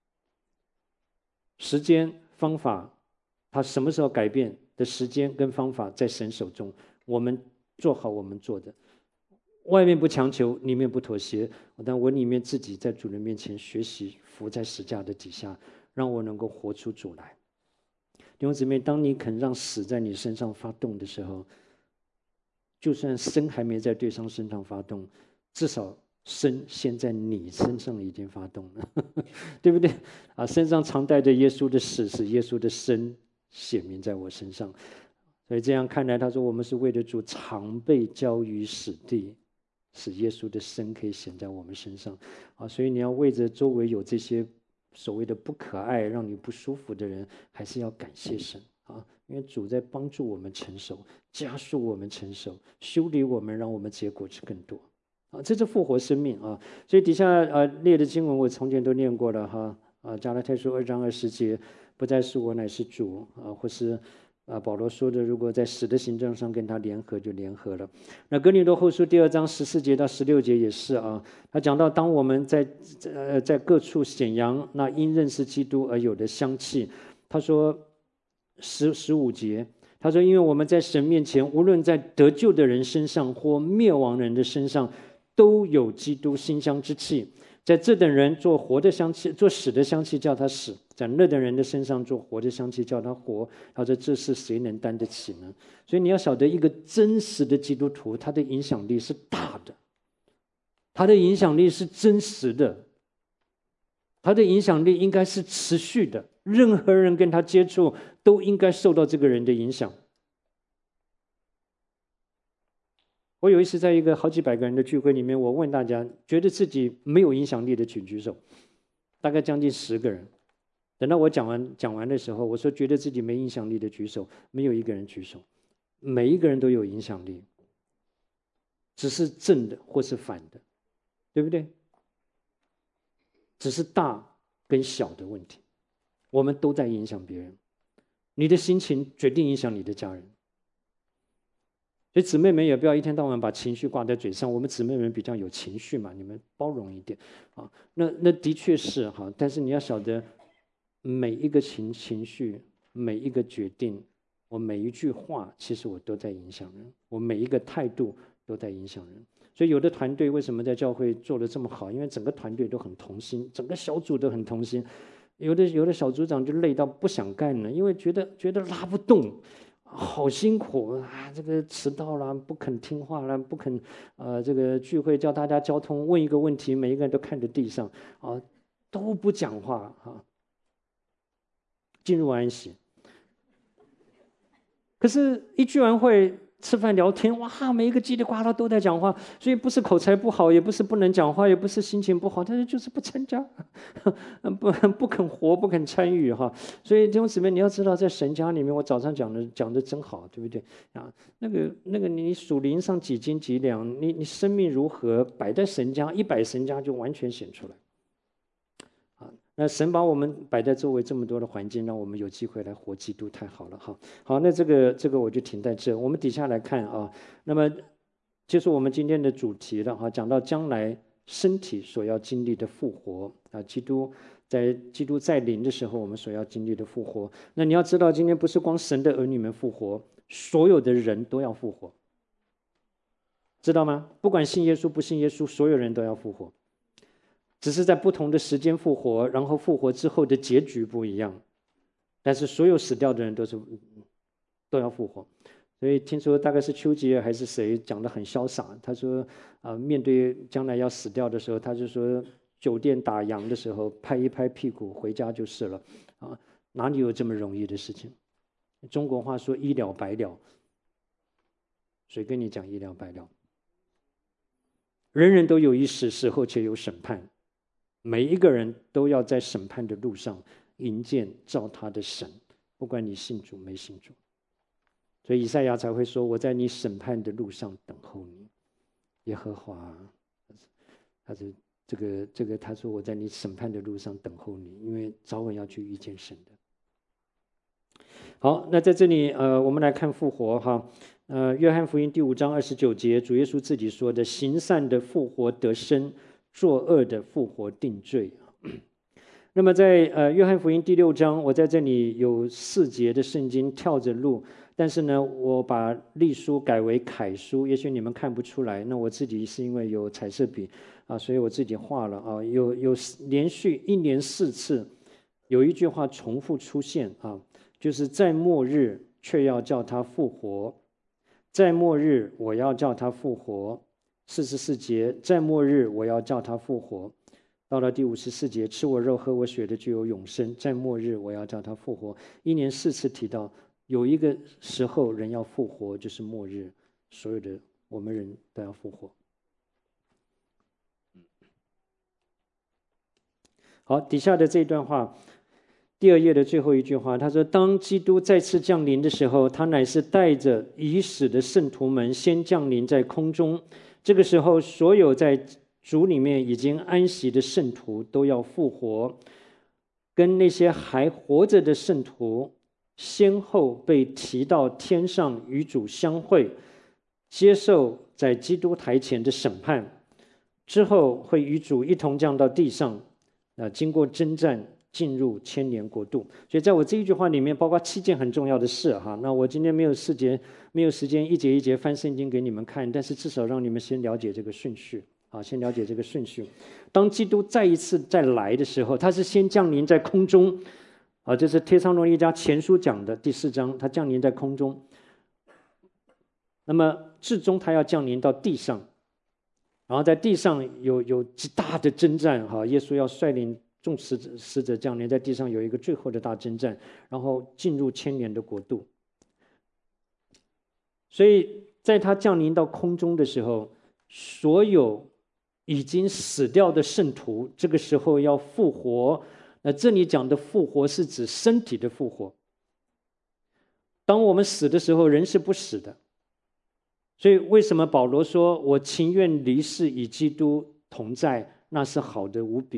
时间、方法，他什么时候改变的时间跟方法在神手中，我们做好我们做的，外面不强求，里面不妥协，但我里面自己在主人面前学习，伏在十架的底下，让我能够活出主来。弟兄姊妹，当你肯让死在你身上发动的时候，就算生还没在对方身上发动，至少生先在你身上已经发动了，对不对？啊，身上常带着耶稣的死，使耶稣的生显明在我身上。所以这样看来，他说我们是为了主常被交于死地，使耶稣的生可以显在我们身上。啊，所以你要为着周围有这些所谓的不可爱、让你不舒服的人，还是要感谢神啊，因为主在帮助我们成熟，加速我们成熟，修理我们，让我们结果子更多。啊，这是复活生命啊！所以底下呃列的经文我从前都念过了哈啊，加拉太书二章二十节，不再是我乃是主啊，或是啊保罗说的，如果在死的行政上跟他联合，就联合了。那哥林多后书第二章十四节到十六节也是啊，他讲到当我们在呃在各处显扬那因认识基督而有的香气，他说十十五节。他说：“因为我们在神面前，无论在得救的人身上或灭亡人的身上，都有基督馨香之气。在这等人做活的香气，做死的香气叫他死；在那等人的身上做活的香气叫他活。他说：这是谁能担得起呢？所以你要晓得，一个真实的基督徒，他的影响力是大的，他的影响力是真实的，他的影响力应该是持续的。任何人跟他接触，都应该受到这个人的影响。我有一次在一个好几百个人的聚会里面，我问大家，觉得自己没有影响力的请举手，大概将近十个人。等到我讲完讲完的时候，我说觉得自己没影响力的举手，没有一个人举手。每一个人都有影响力，只是正的或是反的，对不对？只是大跟小的问题。 我们都在影响别人。你的心情决定影响你的家人。所以姊妹们也不要一天到晚把情绪挂在嘴上，我们姊妹们比较有情绪嘛，你们包容一点啊。那那的确是哈，但是你要晓得，每一个情情绪，每一个决定，我每一句话，其实我都在影响人，我每一个态度都在影响人。所以有的团队为什么在教会做得这么好？因为整个团队都很同心，整个小组都很同心。有的有的小组长就累到不想干了，因为觉得觉得拉不动。好辛苦啊！这个迟到了，不肯听话了，不肯，呃，这个聚会叫大家交通，问一个问题，每一个人都看着地上，啊，都不讲话啊，进入安息。可是，一聚完会，吃饭聊天，哇，每一个叽里呱啦都在讲话，所以不是口才不好，也不是不能讲话，也不是心情不好，但是就是不参加，不不肯活，不肯参与哈。所以弟兄姊妹，你要知道，在神家里面，我早上讲的讲的真好，对不对啊？那个那个，你属灵上几斤几两，你你生命如何摆在神家，一摆神家就完全显出来。那神把我们摆在周围这么多的环境，让我们有机会来活基督，太好了哈。好，那这个这个我就停在这。我们底下来看啊，那么就是我们今天的主题了哈，讲到将来身体所要经历的复活啊，基督在基督在临的时候，我们所要经历的复活。那你要知道，今天不是光神的儿女们复活，所有的人都要复活，知道吗？不管信耶稣不信耶稣，所有人都要复活。只是在不同的时间复活，然后复活之后的结局不一样，但是所有死掉的人都是都要复活。所以听说大概是丘吉尔还是谁讲得很潇洒，他说啊、呃，面对将来要死掉的时候，他就说酒店打烊的时候拍一拍屁股回家就是了啊，哪里有这么容易的事情？中国话说一了百了，谁跟你讲一了百了？人人都有一死，死后且有审判。每一个人都要在审判的路上迎见照他的神，不管你信主没信主。所以以赛亚才会说：“我在你审判的路上等候你，耶和华。”他是这个这个，他说：“我在你审判的路上等候你，因为早晚要去遇见神的。”好，那在这里，呃，我们来看复活哈。呃，约翰福音第五章二十九节，主耶稣自己说的：“行善的复活得生。”作恶的复活定罪。那么在呃约翰福音第六章，我在这里有四节的圣经跳着录，但是呢，我把隶书改为楷书，也许你们看不出来。那我自己是因为有彩色笔啊，所以我自己画了啊，有有连续一连四次，有一句话重复出现啊，就是在末日却要叫他复活，在末日我要叫他复活。四十四节，在末日我要叫他复活。到了第五十四节，吃我肉喝我血的就有永生。在末日我要叫他复活。一年四次提到，有一个时候人要复活，就是末日，所有的我们人都要复活。好，底下的这段话，第二页的最后一句话，他说：“当基督再次降临的时候，他乃是带着已死的圣徒们先降临在空中。这个时候，所有在主里面已经安息的圣徒都要复活，跟那些还活着的圣徒先后被提到天上与主相会，接受在基督台前的审判，之后会与主一同降到地上，啊，经过征战进入千年国度。所以在我这一句话里面，包括七件很重要的事哈。那我今天没有四节，没有时间一节一节翻圣经给你们看，但是至少让你们先了解这个顺序啊，先了解这个顺序。当基督再一次再来的时候，他是先降临在空中啊，这是帖撒罗尼迦前书讲的第四章，他降临在空中。那么至终他要降临到地上，然后在地上有有极大的征战哈，耶稣要率领众使者使者降临在地上，有一个最后的大征战，然后进入千年的国度。所以在他降临到空中的时候，所有已经死掉的圣徒这个时候要复活。那这里讲的复活是指身体的复活。当我们死的时候，人是不死的。所以为什么保罗说我情愿离世与基督同在，那是好的无比。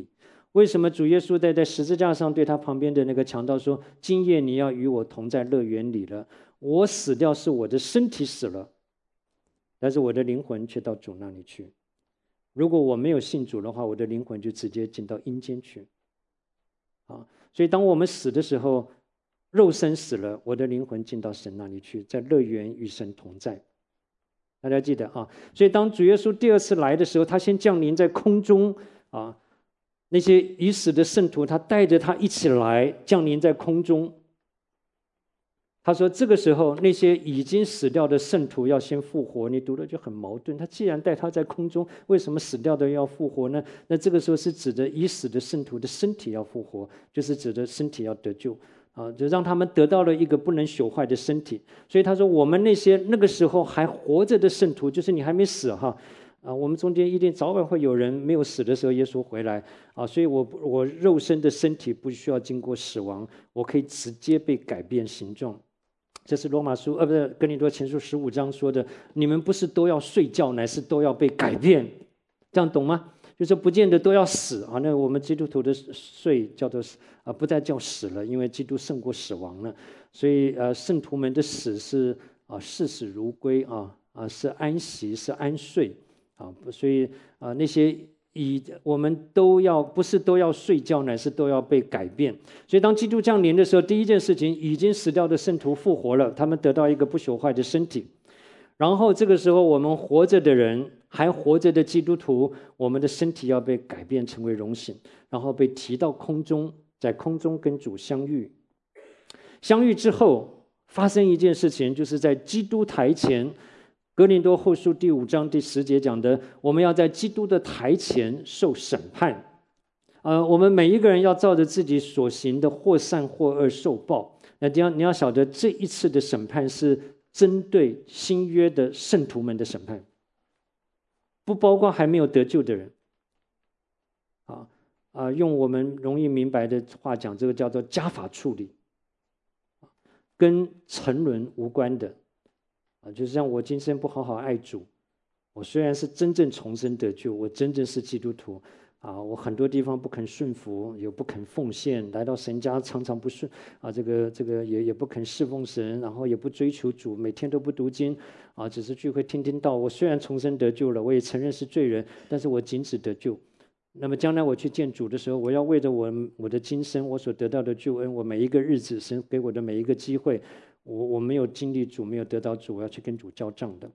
为什么主耶稣在在十字架上对他旁边的那个强盗说：“今夜你要与我同在乐园里了。我死掉是我的身体死了，但是我的灵魂却到主那里去。如果我没有信主的话，我的灵魂就直接进到阴间去。”啊，所以当我们死的时候，肉身死了，我的灵魂进到神那里去，在乐园与神同在。大家记得啊，所以当主耶稣第二次来的时候，他先降临在空中啊，那些已死的圣徒，他带着他一起来降临在空中。他说这个时候那些已经死掉的圣徒要先复活，你读了就很矛盾，他既然带他在空中，为什么死掉的要复活呢？那这个时候是指的已死的圣徒的身体要复活，就是指的身体要得救啊，就让他们得到了一个不能朽坏的身体。所以他说我们那些那个时候还活着的圣徒，就是你还没死哈啊，我们中间一定早晚会有人没有死的时候耶稣回来啊，所以我我肉身的身体不需要经过死亡，我可以直接被改变形状。这是罗马书呃不是哥林多前书十五章说的，你们不是都要睡觉，乃是都要被改变，这样懂吗？就是不见得都要死啊。那我们基督徒的睡叫做啊，不再叫死了，因为基督胜过死亡了。所以呃，圣徒们的死是啊视死如归啊啊是安息是安睡啊，所以啊那些。以我们都要不是都要睡觉，乃是都要被改变。所以当基督降临的时候，第一件事情，已经死掉的圣徒复活了，他们得到一个不朽坏的身体。然后这个时候，我们活着的人，还活着的基督徒，我们的身体要被改变成为荣形，然后被提到空中，在空中跟主相遇。相遇之后，发生一件事情，就是在基督台前。哥林多后书第五章第十节讲的，我们要在基督的台前受审判。呃，我们每一个人要照着自己所行的，或善或恶受报。那你要你要晓得，这一次的审判是针对新约的圣徒们的审判，不包括还没有得救的人。啊啊，用我们容易明白的话讲，这个叫做家法处理，跟沉沦无关的。啊，就是像我今生不好好爱主，我虽然是真正重生得救，我真正是基督徒啊，我很多地方不肯顺服，也不肯奉献，来到神家常常不顺啊，这个这个也也不肯侍奉神，然后也不追求主，每天都不读经啊，只是聚会听听道。我虽然重生得救了，我也承认是罪人，但是我仅此得救。那么将来我去见主的时候，我要为着我我的今生我所得到的救恩，我每一个日子神给我的每一个机会。我我没有经历主，没有得到主，我要去跟主交账的。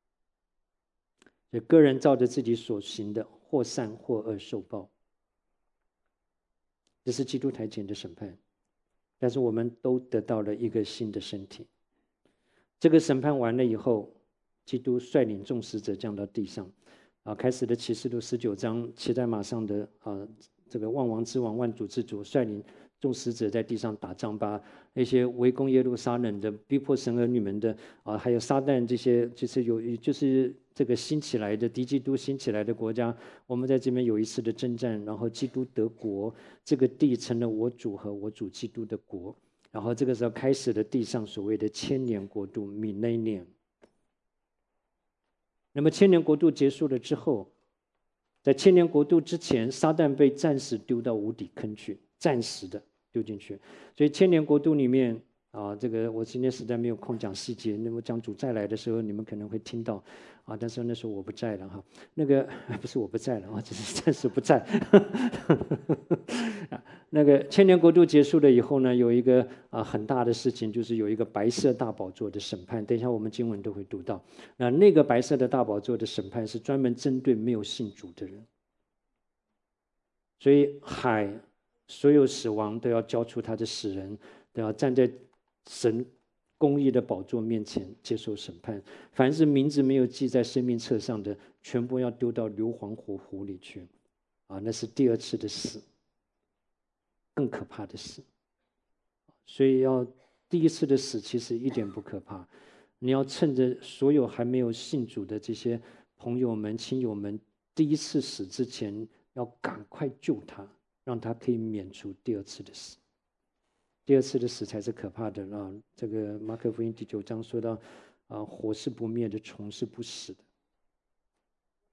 所以个人照着自己所行的，或善或恶受报。这是基督台前的审判，但是我们都得到了一个新的身体。这个审判完了以后，基督率领众使者降到地上，啊，开始的启示录十九章，骑在马上的啊，这个万王之王、万主之主率领。众使者在地上打仗，把那些围攻耶路撒冷的、逼迫神儿女们的啊，还有撒旦这些，就是有就是这个兴起来的敌基督兴起来的国家，我们在这边有一次的征战，然后基督得国，这个地成了我主和我主基督的国，然后这个时候开始了地上所谓的千年国度 millennium。那么千年国度结束了之后，在千年国度之前，撒旦被暂时丢到无底坑去。暂时的丢进去，所以千年国度里面啊，这个我今天实在没有空讲细节。那么讲主再来的时候，你们可能会听到啊，但是那时候我不在了哈。那个不是我不在了啊，只是暂时不在。那个千年国度结束了以后呢，有一个啊很大的事情，就是有一个白色大宝座的审判。等一下我们经文都会读到。那那个白色的大宝座的审判是专门针对没有信主的人，所以海。所有死亡都要交出他的死人，都要站在神公义的宝座面前接受审判。凡是名字没有记在生命册上的，全部要丢到硫磺火湖里去。啊，那是第二次的死，更可怕的死。所以要第一次的死其实一点不可怕，你要趁着所有还没有信主的这些朋友们、亲友们，第一次死之前，要赶快救他。让他可以免除第二次的死，第二次的死才是可怕的啊！这个马可福音第九章说到，啊，火是不灭的，虫是不死的。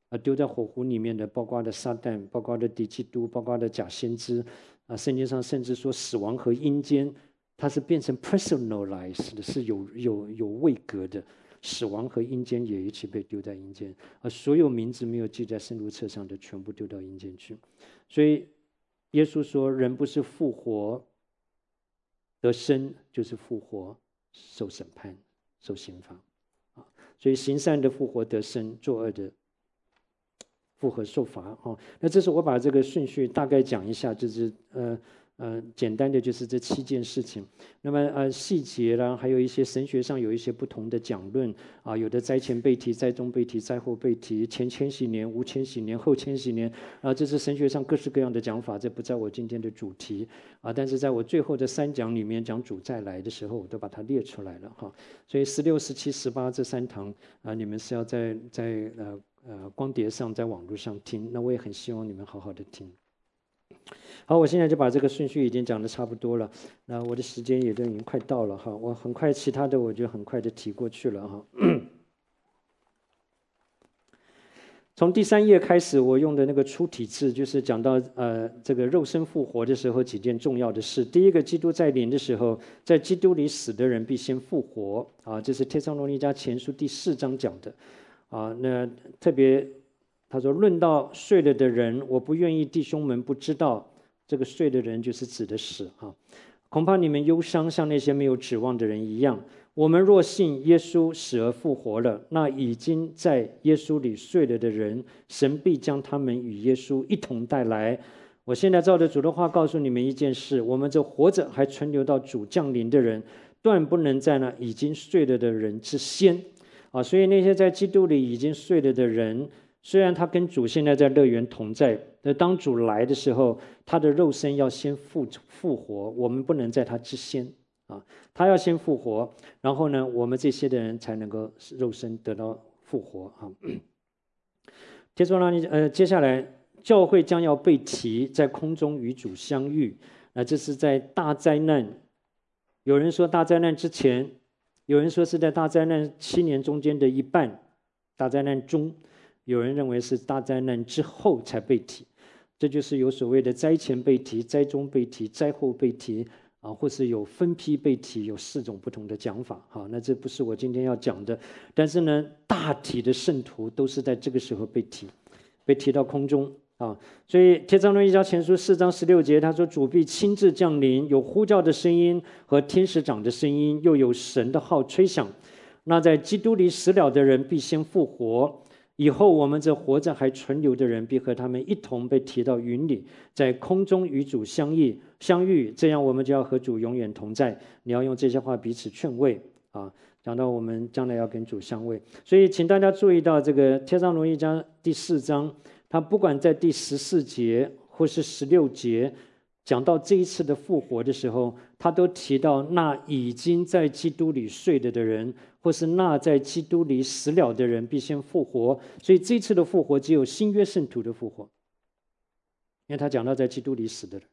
啊，丢在火湖里面的，包括的撒旦，包括的敌基督，包括的假先知，啊，圣经上甚至说死亡和阴间，它是变成 personalized 的，是有有有位格的，死亡和阴间也一起被丢在阴间，而所有名字没有记在生录册上的，全部丢到阴间去。所以耶稣说，人不是复活得生，就是复活受审判、受刑罚。啊，所以行善的复活得生，作恶的复活受罚。哦，那这是我把这个顺序大概讲一下，就是呃呃简单的就是这七件事情。那么呃细节啦，还有一些神学上有一些不同的讲论啊，有的灾前被提，灾中被提，灾后被提，前千禧年、无千禧年、后千禧年啊，这是神学上各式各样的讲法，这不在我今天的主题啊。但是在我最后的三讲里面讲主再来的时候，我都把它列出来了哈。所以十六、十七、十八这三堂啊，你们是要在在呃。呃，光碟上，在网络上听，那我也很希望你们好好的听。好，我现在就把这个顺序已经讲的差不多了，那我的时间也都已经快到了哈，我很快其他的我就很快的提过去了哈。从第三页开始，我用的那个出体字，就是讲到呃这个肉身复活的时候几件重要的事。第一个，基督在临的时候，在基督里死的人必先复活啊，这是帖撒罗尼迦前书第四章讲的。啊，那特别他说，论到睡了的人，我不愿意弟兄们不知道，这个睡的人就是指的死啊。恐怕你们忧伤，像那些没有指望的人一样。我们若信耶稣死而复活了，那已经在耶稣里睡了的人，神必将他们与耶稣一同带来。我现在照着主的话告诉你们一件事：我们这活着还存留到主降临的人，断不能在那已经睡了的人之先。啊，所以那些在基督里已经睡了的人，虽然他跟主现在在乐园同在，那当主来的时候，他的肉身要先复复活，我们不能在他之先啊，他要先复活，然后呢，我们这些的人才能够肉身得到复活啊。接着呢，呃，接下来教会将要被提在空中与主相遇，那这是在大灾难，有人说大灾难之前。有人说是在大灾难七年中间的一半，大灾难中；有人认为是大灾难之后才被提，这就是有所谓的灾前被提、灾中被提、灾后被提啊，或是有分批被提，有四种不同的讲法。好，那这不是我今天要讲的，但是呢，大体的圣徒都是在这个时候被提，被提到空中。啊，所以帖撒罗尼迦前书四章十六节，他说：“主必亲自降临，有呼叫的声音和天使长的声音，又有神的号吹响。那在基督里死了的人必先复活，以后我们这活着还存留的人，必和他们一同被提到云里，在空中与主相遇。相遇，这样我们就要和主永远同在。”你要用这些话彼此劝慰啊，讲到我们将来要跟主相慰。所以，请大家注意到这个帖撒罗尼迦第四章。他不管在第十四节或是十六节讲到这一次的复活的时候，他都提到那已经在基督里睡了的人，或是那在基督里死了的人必先复活。所以这次的复活只有新约圣徒的复活，因为他讲到在基督里死的人。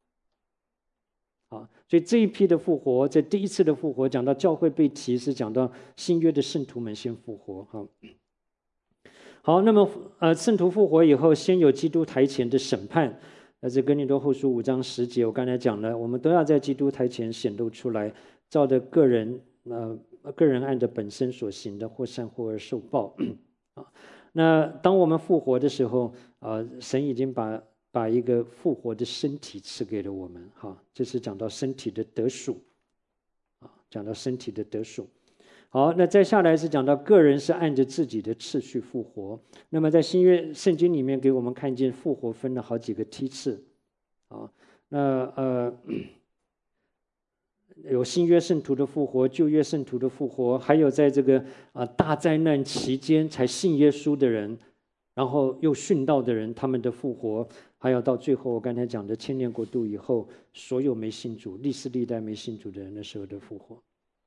啊，所以这一批的复活，在第一次的复活讲到教会被提，是讲到新约的圣徒们先复活。哈。好，那么呃，圣徒复活以后，先有基督台前的审判。那这哥林多后书五章十节，我刚才讲了，我们都要在基督台前显露出来，照着个人呃个人按着本身所行的，或善或恶受报。啊，那当我们复活的时候，啊，神已经把把一个复活的身体赐给了我们。哈，这是讲到身体的得赎，啊，讲到身体的得赎。好，那再下来是讲到个人是按着自己的次序复活。那么在新约圣经里面给我们看见复活分了好几个梯次，啊，那呃有新约圣徒的复活，旧约圣徒的复活，还有在这个啊大灾难期间才信耶稣的人，然后又殉道的人，他们的复活，还有到最后我刚才讲的千年国度以后，所有没信主、历世历代没信主的人的时候的复活。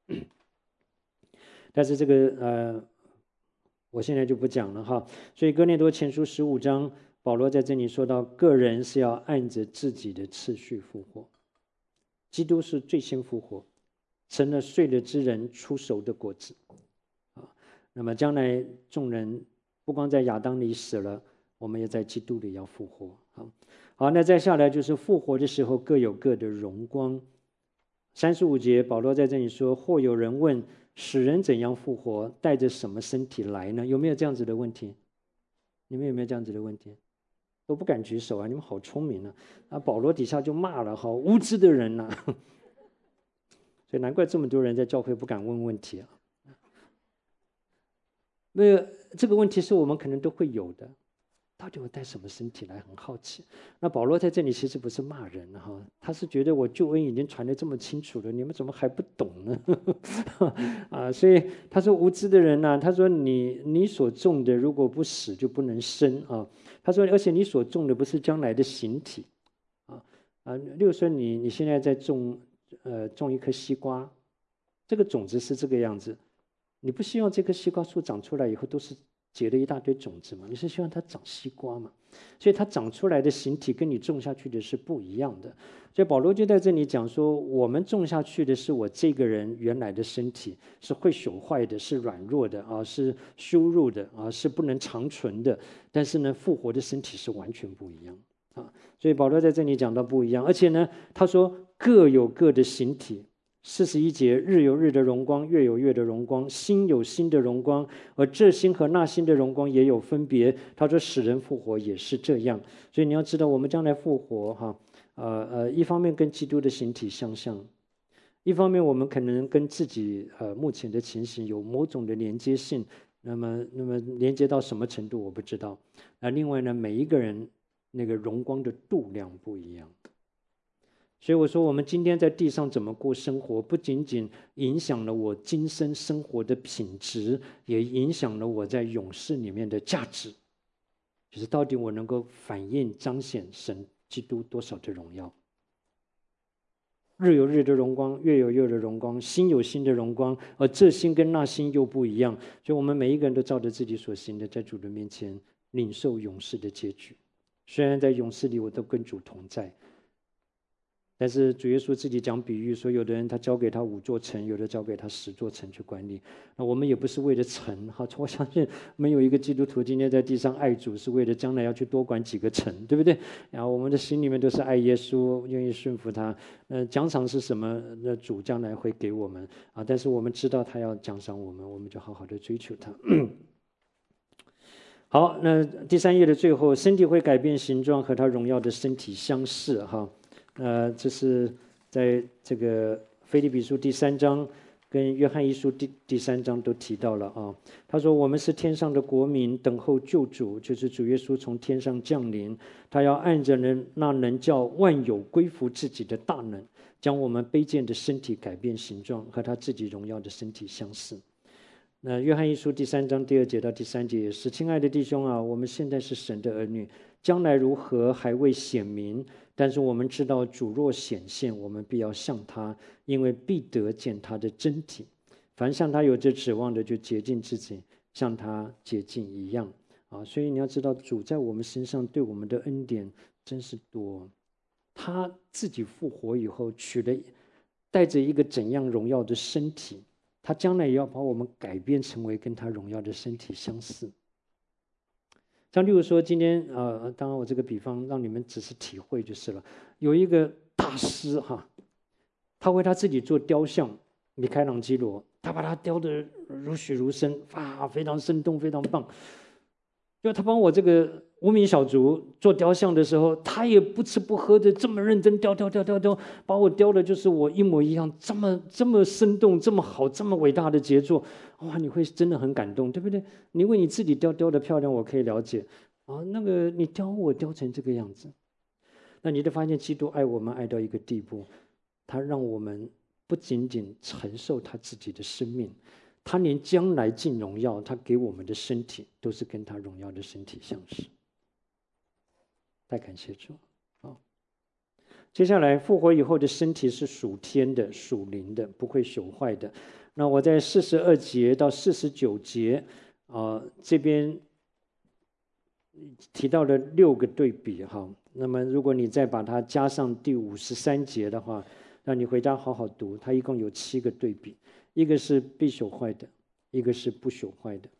但是这个呃，我现在就不讲了哈。所以哥林多前书十五章，保罗在这里说到，个人是要按着自己的次序复活。基督是最先复活，成了睡了之人出熟的果子啊。那么将来众人不光在亚当里死了，我们也在基督里要复活。好，好，那再下来就是复活的时候各有各的荣光。三十五节，保罗在这里说：或有人问，使人怎样复活，带着什么身体来呢？有没有这样子的问题？你们有没有这样子的问题？都不敢举手啊！你们好聪明啊！啊，保罗底下就骂了，好无知的人呐、啊！所以难怪这么多人在教会不敢问问题啊。那个这个问题是我们可能都会有的。到底我带什么身体来？很好奇。那保罗在这里其实不是骂人哈，他是觉得我救恩已经传得这么清楚了，你们怎么还不懂呢？啊，所以他说无知的人呐、啊，他说你你所种的如果不死就不能生啊。他说而且你所种的不是将来的形体啊啊，例如说你你现在在种呃种一颗西瓜，这个种子是这个样子，你不希望这棵西瓜树长出来以后都是结了一大堆种子嘛？你是希望它长西瓜嘛？所以它长出来的形体跟你种下去的是不一样的。所以保罗就在这里讲说，我们种下去的是我这个人原来的身体，是会朽坏的，是软弱的啊，是羞辱的啊，是不能长存的。但是呢，复活的身体是完全不一样啊。所以保罗在这里讲到不一样，而且呢，他说各有各的形体。四十一节，日有日的荣光，月有月的荣光，星有星的荣光，而这星和那星的荣光也有分别。他说使人复活也是这样。所以你要知道，我们将来复活哈，呃呃，一方面跟基督的形体相像，一方面我们可能跟自己呃目前的情形有某种的连接性。那么那么连接到什么程度我不知道。那另外呢，每一个人那个荣光的度量不一样。所以我说，我们今天在地上怎么过生活，不仅仅影响了我今生生活的品质，也影响了我在永世里面的价值。就是到底我能够反映彰显神基督多少的荣耀。日有日的荣光，月有月的荣光，星有星的荣光，而这星跟那星又不一样。所以我们每一个人都照着自己所行的，在主的面前领受永世的结局。虽然在永世里我都跟主同在，但是主耶稣自己讲比喻说，有的人他交给他五座城，有的交给他十座城去管理。那我们也不是为了城哈，我相信没有一个基督徒今天在地上爱主是为了将来要去多管几个城，对不对？然后我们的心里面都是爱耶稣，愿意顺服他。那奖赏是什么？那主将来会给我们啊。但是我们知道他要奖赏我们，我们就好好的追求他。好，那第三页的最后，身体会改变形状，和他荣耀的身体相似哈。呃，这是在这个腓立比书第三章跟约翰一书第第三章都提到了啊。他说：“我们是天上的国民，等候救主，就是主耶稣从天上降临。他要按着能那能叫万有归服自己的大能，将我们卑贱的身体改变形状，和他自己荣耀的身体相似。”那约翰一书第三章第二节到第三节也是：“亲爱的弟兄啊，我们现在是神的儿女，将来如何还未显明。但是我们知道，主若显现，我们必要像他，因为必得见他的真体。凡向他有这指望的，就洁净自己，像他洁净一样。”啊，所以你要知道，主在我们身上对我们的恩典真是多。他自己复活以后，取了带着一个怎样荣耀的身体，他将来也要把我们改变成为跟他荣耀的身体相似。像例如说，今天呃，当然我这个比方让你们只是体会就是了。有一个大师哈，他为他自己做雕像，米开朗基罗，他把他雕得如许如生，哇，非常生动，非常棒。就他帮我这个无名小卒做雕像的时候，他也不吃不喝的这么认真雕雕雕雕雕，把我雕的就是我一模一样，这么这么生动，这么好，这么伟大的杰作，哇，你会真的很感动，对不对？你为你自己雕雕的漂亮，我可以了解啊。那个你雕我雕成这个样子，那你就发现基督爱我们爱到一个地步，他让我们不仅仅承受他自己的生命。他连将来进荣耀，他给我们的身体都是跟他荣耀的身体相似。太感谢主啊！接下来复活以后的身体是属天的、属灵的，不会朽坏的。那我在四十二节到四十九节啊、呃，这边提到了六个对比哈。那么如果你再把它加上第五十三节的话，让你回家好好读，它一共有七个对比。一个是必朽坏的，一个是不朽坏的。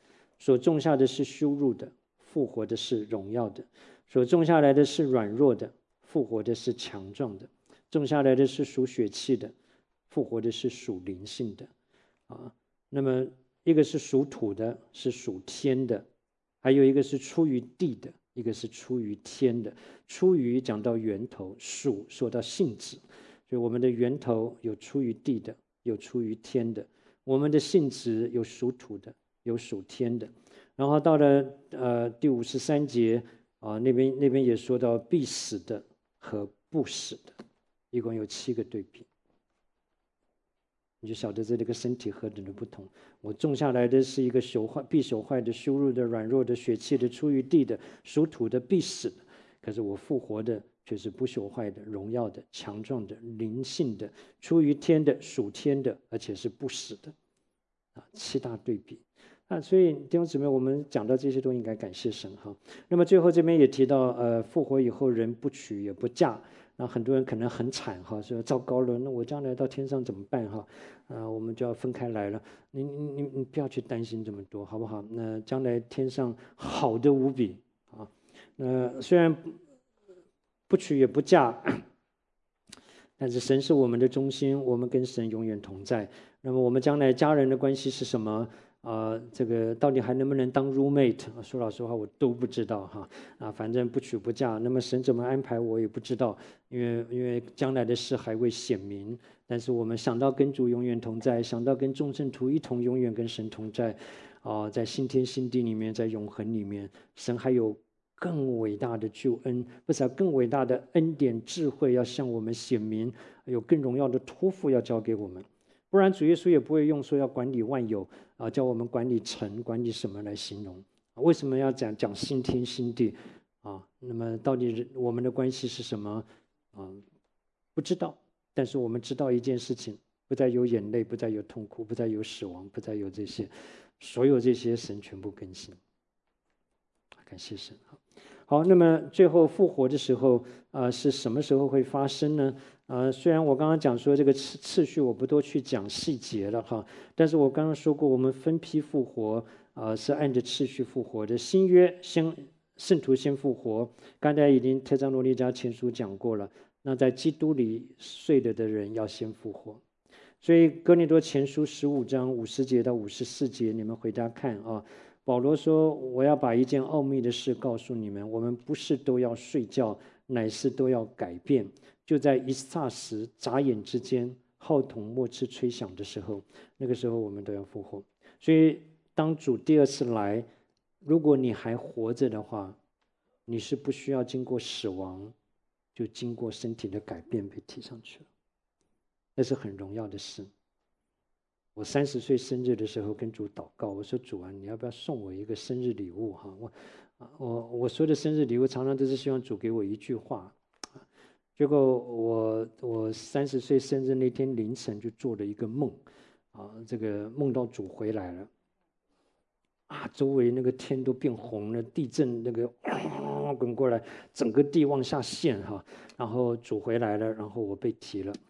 所种下的是羞辱的，复活的是荣耀的；所种下来的是软弱的，复活的是强壮的；种下来的是属血气的，复活的是属灵性的。啊，那么一个是属土的，是属天的，还有一个是出于地的，一个是出于天的。出于讲到源头，属说到性质，所以我们的源头有出于地的，有出于天的；我们的性质有属土的，有属天的。然后到了呃第五十三节啊，那边那边也说到必死的和不死的，一共有七个对比。你就晓得这个身体何等的不同。我种下来的是一个朽坏、必朽坏的、羞辱的、软弱的、血气的、出于地的、属土的、必死的。可是我复活的却是不朽坏的、荣耀的、强壮的、灵性的、出于天的、属天的，而且是不死的。啊，七大对比。啊，所以弟兄姊妹，我们讲到这些都应该感谢神哈。那么最后这边也提到，呃，复活以后人不娶也不嫁。那很多人可能很惨哈，说糟糕了，那我将来到天上怎么办哈？啊，我们就要分开来了。你你你你不要去担心这么多，好不好？那将来天上好的无比啊。那虽然不娶也不嫁，但是神是我们的中心，我们跟神永远同在。那么我们将来家人的关系是什么？啊、呃，这个到底还能不能当 roommate？ 说老实话，我都不知道哈。啊，反正不娶不嫁，那么神怎么安排我也不知道，因为因为将来的事还未显明。但是我们想到跟主永远同在，想到跟众圣徒一同永远跟神同在，啊、呃，在新天新地里面，在永恒里面，神还有更伟大的救恩，不是、啊、更伟大的恩典智慧要向我们显明，有更荣耀的托付要交给我们。不然主耶稣也不会用说要管理万有啊，叫我们管理城、管理什么来形容。为什么要讲讲新天新地啊？那么到底我们的关系是什么啊？不知道。但是我们知道一件事情：不再有眼泪，不再有痛苦，不再有死亡，不再有这些，所有这些神全部更新。感谢神。好，那么最后复活的时候啊、呃，是什么时候会发生呢？呃，虽然我刚刚讲说这个次次序我不多去讲细节了哈，但是我刚刚说过，我们分批复活啊、呃，是按着次序复活的。新约先圣徒先复活，刚才已经特撒罗尼迦前书讲过了。那在基督里睡了的人要先复活，所以哥林多前书十五章五十节到五十四节，你们回家看啊。保罗说：“我要把一件奥秘的事告诉你们，我们不是都要睡觉，乃是都要改变。就在一霎时、眨眼之间，号筒末次吹响的时候，那个时候我们都要复活。所以，当主第二次来，如果你还活着的话，你是不需要经过死亡，就经过身体的改变被提上去了。那是很荣耀的事。”我三十岁生日的时候跟主祷告，我说主啊，你要不要送我一个生日礼物哈？我我我说的生日礼物常常都是希望主给我一句话。结果我我三十岁生日那天凌晨就做了一个梦，啊，这个梦到主回来了，啊，周围那个天都变红了，地震那个啊滚过来，整个地往下陷哈，然后主回来了，然后我被提了，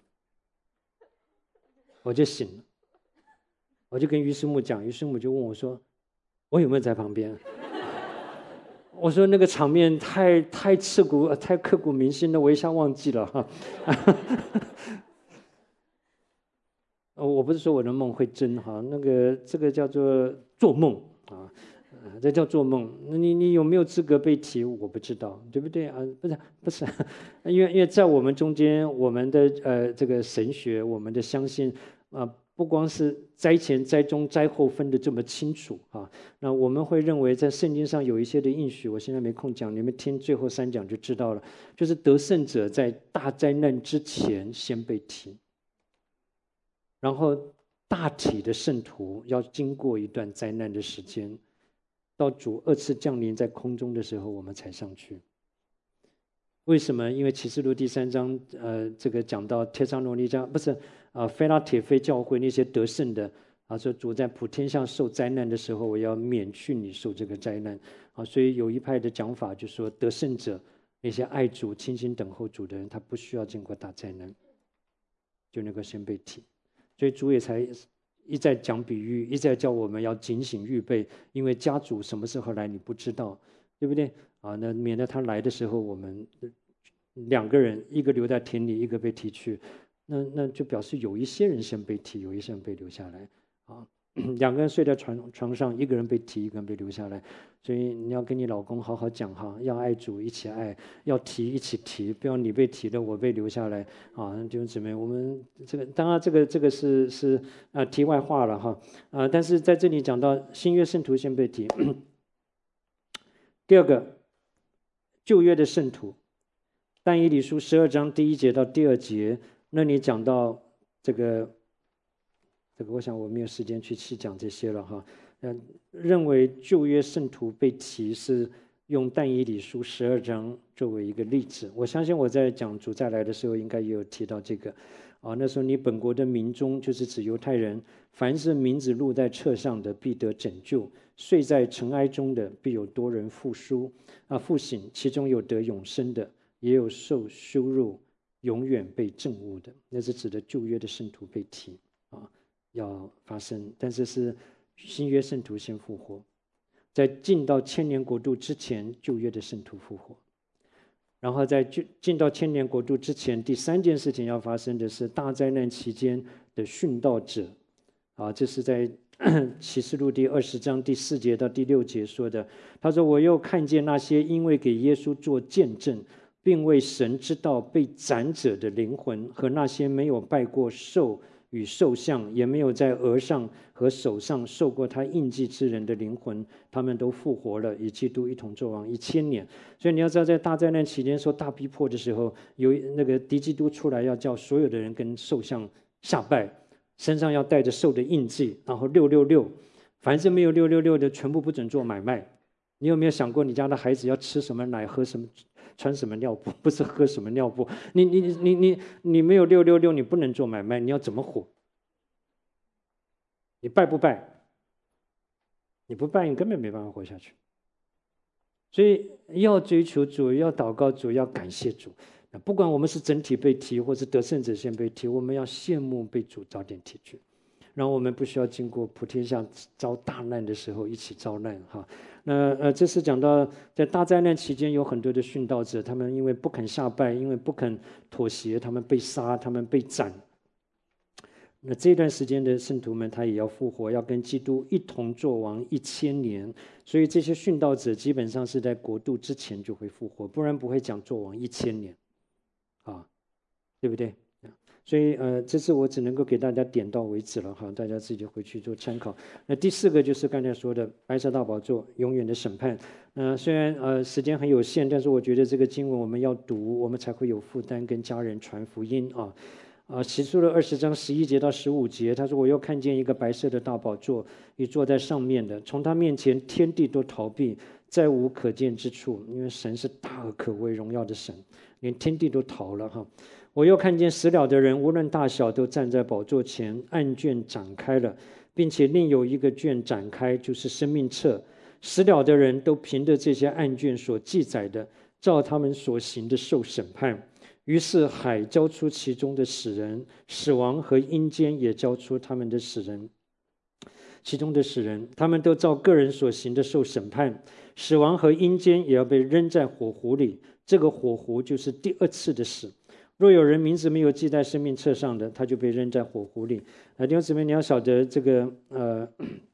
我就醒了。我就跟于师母讲，于师母就问我说：“我有没有在旁边？”我说：“那个场面太太刺骨、太刻骨铭心了，我一下忘记了哈。”我不是说我的梦会真哈，那个这个叫做做梦啊，这叫做梦。你你有没有资格被提？我不知道，对不对啊？不是不是，因为因为在我们中间，我们的呃这个神学，我们的相信啊。不光是灾前、灾中、灾后分得这么清楚啊，那我们会认为在圣经上有一些的应许，我现在没空讲，你们听最后三讲就知道了。就是得胜者在大灾难之前先被提，然后大体的圣徒要经过一段灾难的时间，到主二次降临在空中的时候，我们才上去。为什么？因为启示录第三章，呃，这个讲到帖撒罗尼迦，不是啊、呃，非拉铁非教会那些得胜的啊，说主在普天下受灾难的时候，我要免去你受这个灾难啊。所以有一派的讲法就说，得胜者那些爱主、清心等候主的人，他不需要经过大灾难，就能够先被提。所以主也才一再讲比喻，一再叫我们要警醒预备，因为家主什么时候来你不知道，对不对啊？那免得他来的时候，我们两个人一个留在田里，一个被提去，那那就表示有一些人先被提，有一些人被留下来啊。两个人睡在床床上，一个人被提，一个人被留下来。所以你要跟你老公好好讲哈，要爱主一起爱，要提一起提，不要你被提了，我被留下来啊！弟兄姊妹，我们这个当然这个这个是是啊题外话了哈啊，但是在这里讲到新约圣徒先被提。第二个，旧约的圣徒，但以理书十二章第一节到第二节，那里讲到这个。这个我想我没有时间去细讲这些了哈。嗯，认为旧约圣徒被提是用但以理书十二章作为一个例子。我相信我在讲主再来的时候，应该也有提到这个。啊，那时候你本国的民中，就是指犹太人，凡是名字录在册上的，必得拯救；睡在尘埃中的，必有多人复苏啊复醒，其中有得永生的，也有受羞辱、永远被憎恶的。那是指的旧约的圣徒被提啊。要发生，但是是新约圣徒先复活，在进到千年国度之前，旧约的圣徒复活，然后在进到千年国度之前，第三件事情要发生的是大灾难期间的殉道者，啊，这是在启示录第二十章第四节到第六节说的。他说：“我又看见那些因为给耶稣做见证，并为神之道被斩者的灵魂，和那些没有拜过兽。”与兽像，也没有在额上和手上受过他印记之人的灵魂，他们都复活了，与基督一同作王一千年。所以你要知道，在大灾难期间受大逼迫的时候，有那个敌基督出来，要叫所有的人跟兽像下拜，身上要带着兽的印记，然后六六六，凡是没有六六六的，全部不准做买卖。你有没有想过，你家的孩子要吃什么奶，喝什么？穿什么尿布？不是喝什么尿布。你你你你你没有六六六，你不能做买卖，你要怎么活？你拜不拜？你不拜，你根本没办法活下去。所以要追求主，要祷告主，要感谢主。不管我们是整体被提，或是得胜者先被提，我们要羡慕被主早点提去，然后我们不需要经过普天下遭大难的时候一起遭难哈。那呃，这是讲到在大灾难期间有很多的殉道者，他们因为不肯下拜，因为不肯妥协，他们被杀，他们被斩。那这段时间的圣徒们，他也要复活，要跟基督一同作王一千年。所以这些殉道者基本上是在国度之前就会复活，不然不会讲作王一千年，啊，对不对？所以呃，这次我只能够给大家点到为止了哈，大家自己回去做参考。那第四个就是刚才说的白色大宝座永远的审判。呃，虽然呃时间很有限，但是我觉得这个经文我们要读，我们才会有负担跟家人传福音啊。啊，起初的二十章十一节到十五节，他说：“我又看见一个白色的大宝座，与坐在上面的，从他面前天地都逃避，再无可见之处，因为神是大而可畏荣耀的神，连天地都逃了哈。我又看见死了的人，无论大小，都站在宝座前，案卷展开了，并且另有一个卷展开，就是生命册。死了的人都凭着这些案卷所记载的，照他们所行的受审判。于是海交出其中的死人，死亡和阴间也交出他们的死人，其中的死人，他们都照个人所行的受审判。死亡和阴间也要被扔在火湖里，这个火湖就是第二次的死。若有人名字没有记在生命册上的，他就被扔在火湖里。啊，弟兄姊妹，你要晓得这个呃，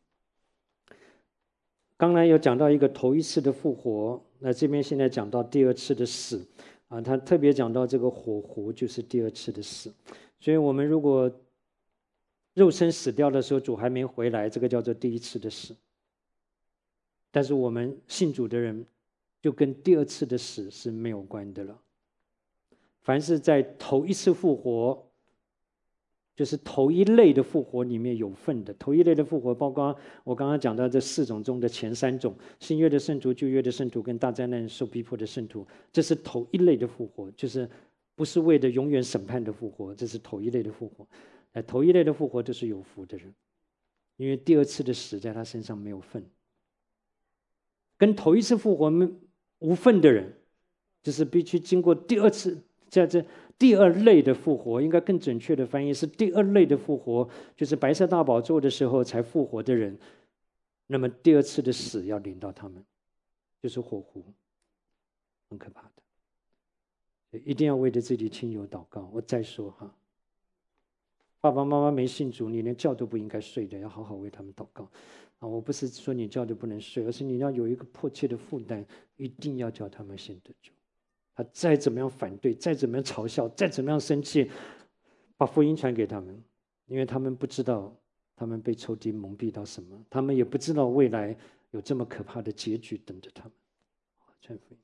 刚才有讲到一个头一次的复活，那这边现在讲到第二次的死。啊，他特别讲到这个火湖就是第二次的死，所以我们如果肉身死掉的时候，主还没回来，这个叫做第一次的死。但是我们信主的人，就跟第二次的死是没有关的了。凡是在头一次复活，就是头一类的复活里面有份的。头一类的复活包括我刚刚讲到这四种中的前三种，新约的圣徒、旧约的圣徒跟大灾难受逼迫的圣徒，这是头一类的复活，就是不是为了永远审判的复活，这是头一类的复活。呃，头一类的复活都是有福的人，因为第二次的死在他身上没有份。跟头一次复活无份的人，就是必须经过第二次，在这第二类的复活，应该更准确的翻译是第二类的复活，就是白色大宝座的时候才复活的人。那么第二次的死要临到他们，就是火湖，很可怕的。一定要为着自己亲友祷告。我再说哈，爸爸妈妈没信主，你连觉都不应该睡的，要好好为他们祷告啊！我不是说你觉都不能睡，而是你要有一个迫切的负担，一定要叫他们先得救。他再怎么样反对，再怎么样嘲笑，再怎么样生气，把福音传给他们，因为他们不知道他们被仇敌蒙蔽到什么，他们也不知道未来有这么可怕的结局等着他们。传福音。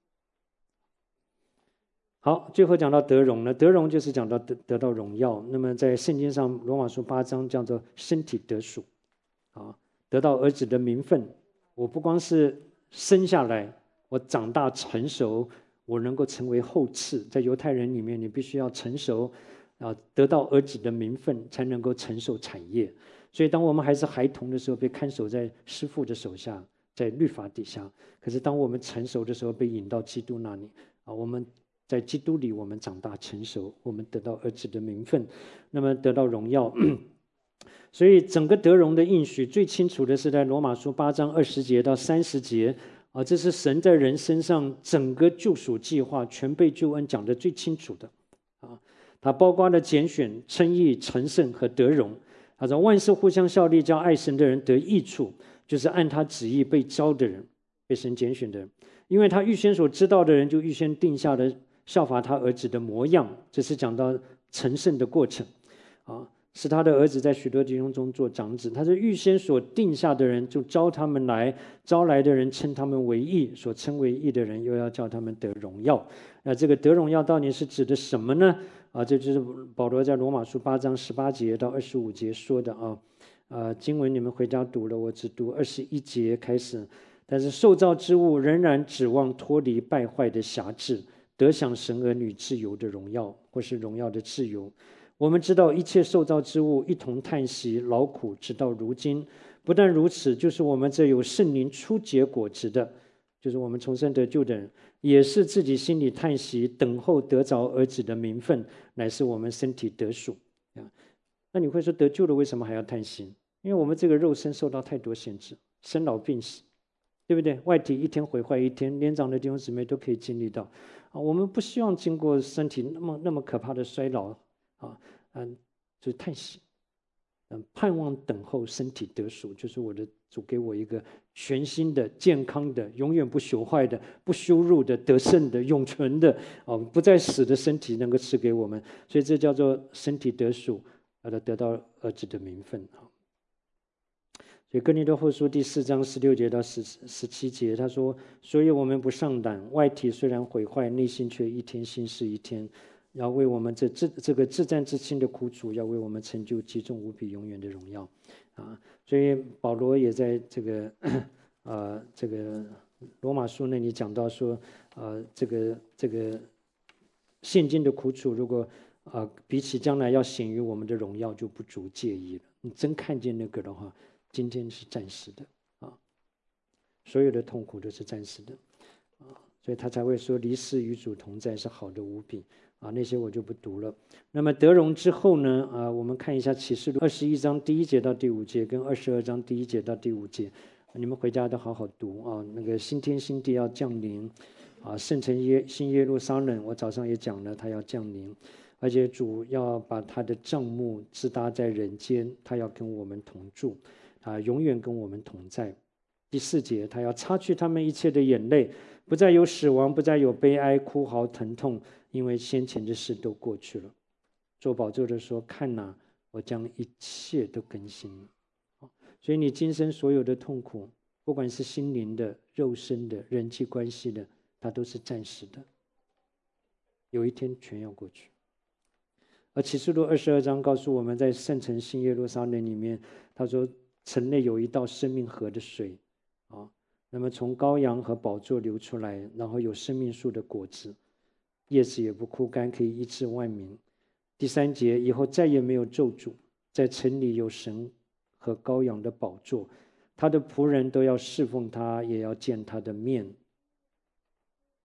好，最后讲到得荣呢，得荣就是讲到得得到荣耀。那么在圣经上，罗马书八章叫做身体得赎，啊，得到儿子的名分。我不光是生下来，我长大成熟，我能够成为后嗣。在犹太人里面，你必须要成熟，啊，得到儿子的名分，才能够承受产业。所以，当我们还是孩童的时候，被看守在师父的手下，在律法底下；可是当我们成熟的时候，被引到基督那里，啊，我们。在基督里，我们长大成熟，我们得到儿子的名分，那么得到荣耀。所以整个得荣的应许最清楚的是在罗马书八章二十节到三十节啊，这是神在人身上整个救赎计划全备救恩讲的最清楚的啊。它包括了拣选、称义、成圣和得荣。他说万事互相效力，叫爱神的人得益处，就是按他旨意被召的人，被神拣选的人，因为他预先所知道的人，就预先定下的。效法他儿子的模样，这是讲到成圣的过程啊，是他的儿子在许多弟兄中做长子。他是预先所定下的人，就招他们来，招来的人称他们为义，所称为义的人又要叫他们得荣耀。那这个得荣耀到底是指的什么呢？啊，这就是保罗在罗马书八章十八节到二十五节说的啊。啊，经文你们回家读了，我只读二十一节开始。但是受造之物仍然指望脱离败坏的辖制。得享神儿女自由的荣耀，或是荣耀的自由。我们知道一切受造之物一同叹息劳苦，直到如今。不但如此，就是我们这有圣灵初结果子的，就是我们重生得救的人，也是自己心里叹息，等候得着儿子的名分，乃是我们身体得赎。那你会说得救了，为什么还要叹息？因为我们这个肉身受到太多限制，生老病死，对不对？外体一天毁坏一天，年长的弟兄姊妹都可以经历到。啊，我们不希望经过身体那么那么可怕的衰老啊，嗯，就是叹息，嗯，盼望等候身体得赎，就是我的主给我一个全新的、健康的、永远不朽坏的、不羞辱的、得胜的、永存的，哦，不再死的身体能够赐给我们，所以这叫做身体得赎，让他得到儿子的名分啊。所以哥林多后书第四章十六节到十十七节，他说：“所以我们不上胆，外体虽然毁坏，内心却一天新似一天。要为我们这这这个自战自亲的苦楚，要为我们成就极重无比永远的荣耀。”啊，所以保罗也在这个呃这个罗马书那里讲到说，呃这个这个现今的苦楚，如果呃比起将来要显于我们的荣耀，就不足介意了。你真看见那个的话。今天是暂时的啊，所有的痛苦都是暂时的啊，所以他才会说离世与主同在是好的无比啊。那些我就不读了。那么得荣之后呢？啊，我们看一下启示录二十一章第一节到第五节，跟二十二章第一节到第五节，你们回家都好好读啊。那个新天新地要降临啊，圣城耶新耶路撒冷，我早上也讲了，他要降临。而且主要把他的帐幕支搭在人间，他要跟我们同住。啊，永远跟我们同在。第四节，他要擦去他们一切的眼泪，不再有死亡，不再有悲哀、哭嚎、疼痛，因为先前的事都过去了。做宝座的说：“看哪，我将一切都更新了。”所以你今生所有的痛苦，不管是心灵的、肉身的、人际关系的，它都是暂时的，有一天全要过去。而启示录二十二章告诉我们，在圣城新耶路撒冷里面，他说。城内有一道生命河的水，啊，那么从羔羊和宝座流出来，然后有生命树的果子，叶子也不枯干，可以医治万民。第三节，以后再也没有咒诅，在城里有神和羔羊的宝座，他的仆人都要侍奉他，也要见他的面。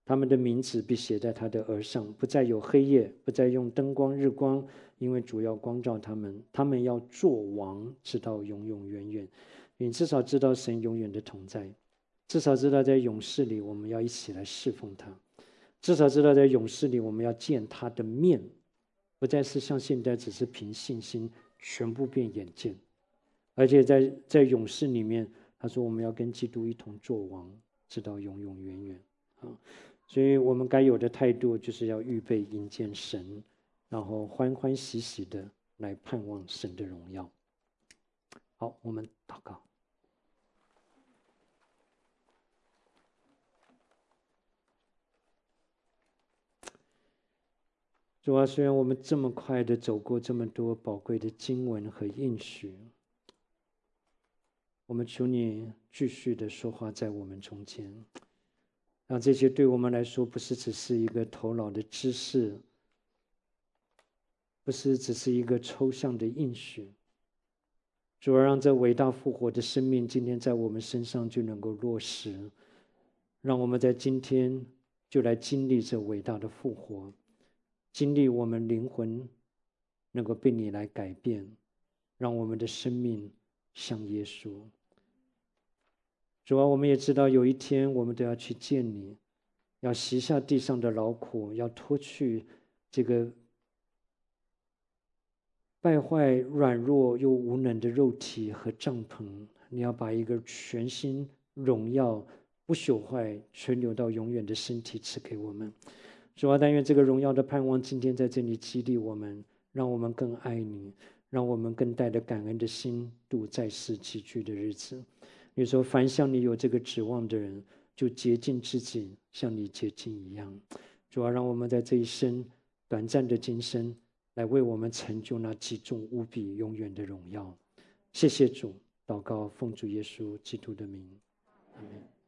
他们的名字必写在他的额上，不再有黑夜，不再用灯光日光，因为主要光照他们。他们要做王，直到永永远远。你至少知道神永远的同在，至少知道在勇士里我们要一起来侍奉他，至少知道在勇士里我们要见他的面，不再是像现在只是凭信心全部变眼见，而且在在勇士里面，他说我们要跟基督一同做王，直到永永远远啊。所以我们该有的态度就是要预备迎见神，然后欢欢喜喜的来盼望神的荣耀。好，我们祷告。主啊，虽然我们这么快的走过这么多宝贵的经文和应许，我们求你继续的说话在我们中间，让这些对我们来说不是只是一个头脑的知识，不是只是一个抽象的应许。主啊，让这伟大复活的生命今天在我们身上就能够落实，让我们在今天就来经历这伟大的复活，经历我们灵魂能够被你来改变，让我们的生命像耶稣。主啊，我们也知道有一天我们都要去见你，要洗下地上的劳苦，要脱去这个败坏软弱又无能的肉体和帐篷，你要把一个全新荣耀不朽坏存留到永远的身体赐给我们。主啊，但愿这个荣耀的盼望今天在这里激励我们，让我们更爱你，让我们更带着感恩的心度在世寄居的日子。你说凡向你有这个指望的人，就洁净自己，像你洁净一样。主啊，让我们在这一生短暂的今生来为我们成就那极重无比永远的荣耀。谢谢主，祷告奉主耶稣基督的名，阿们。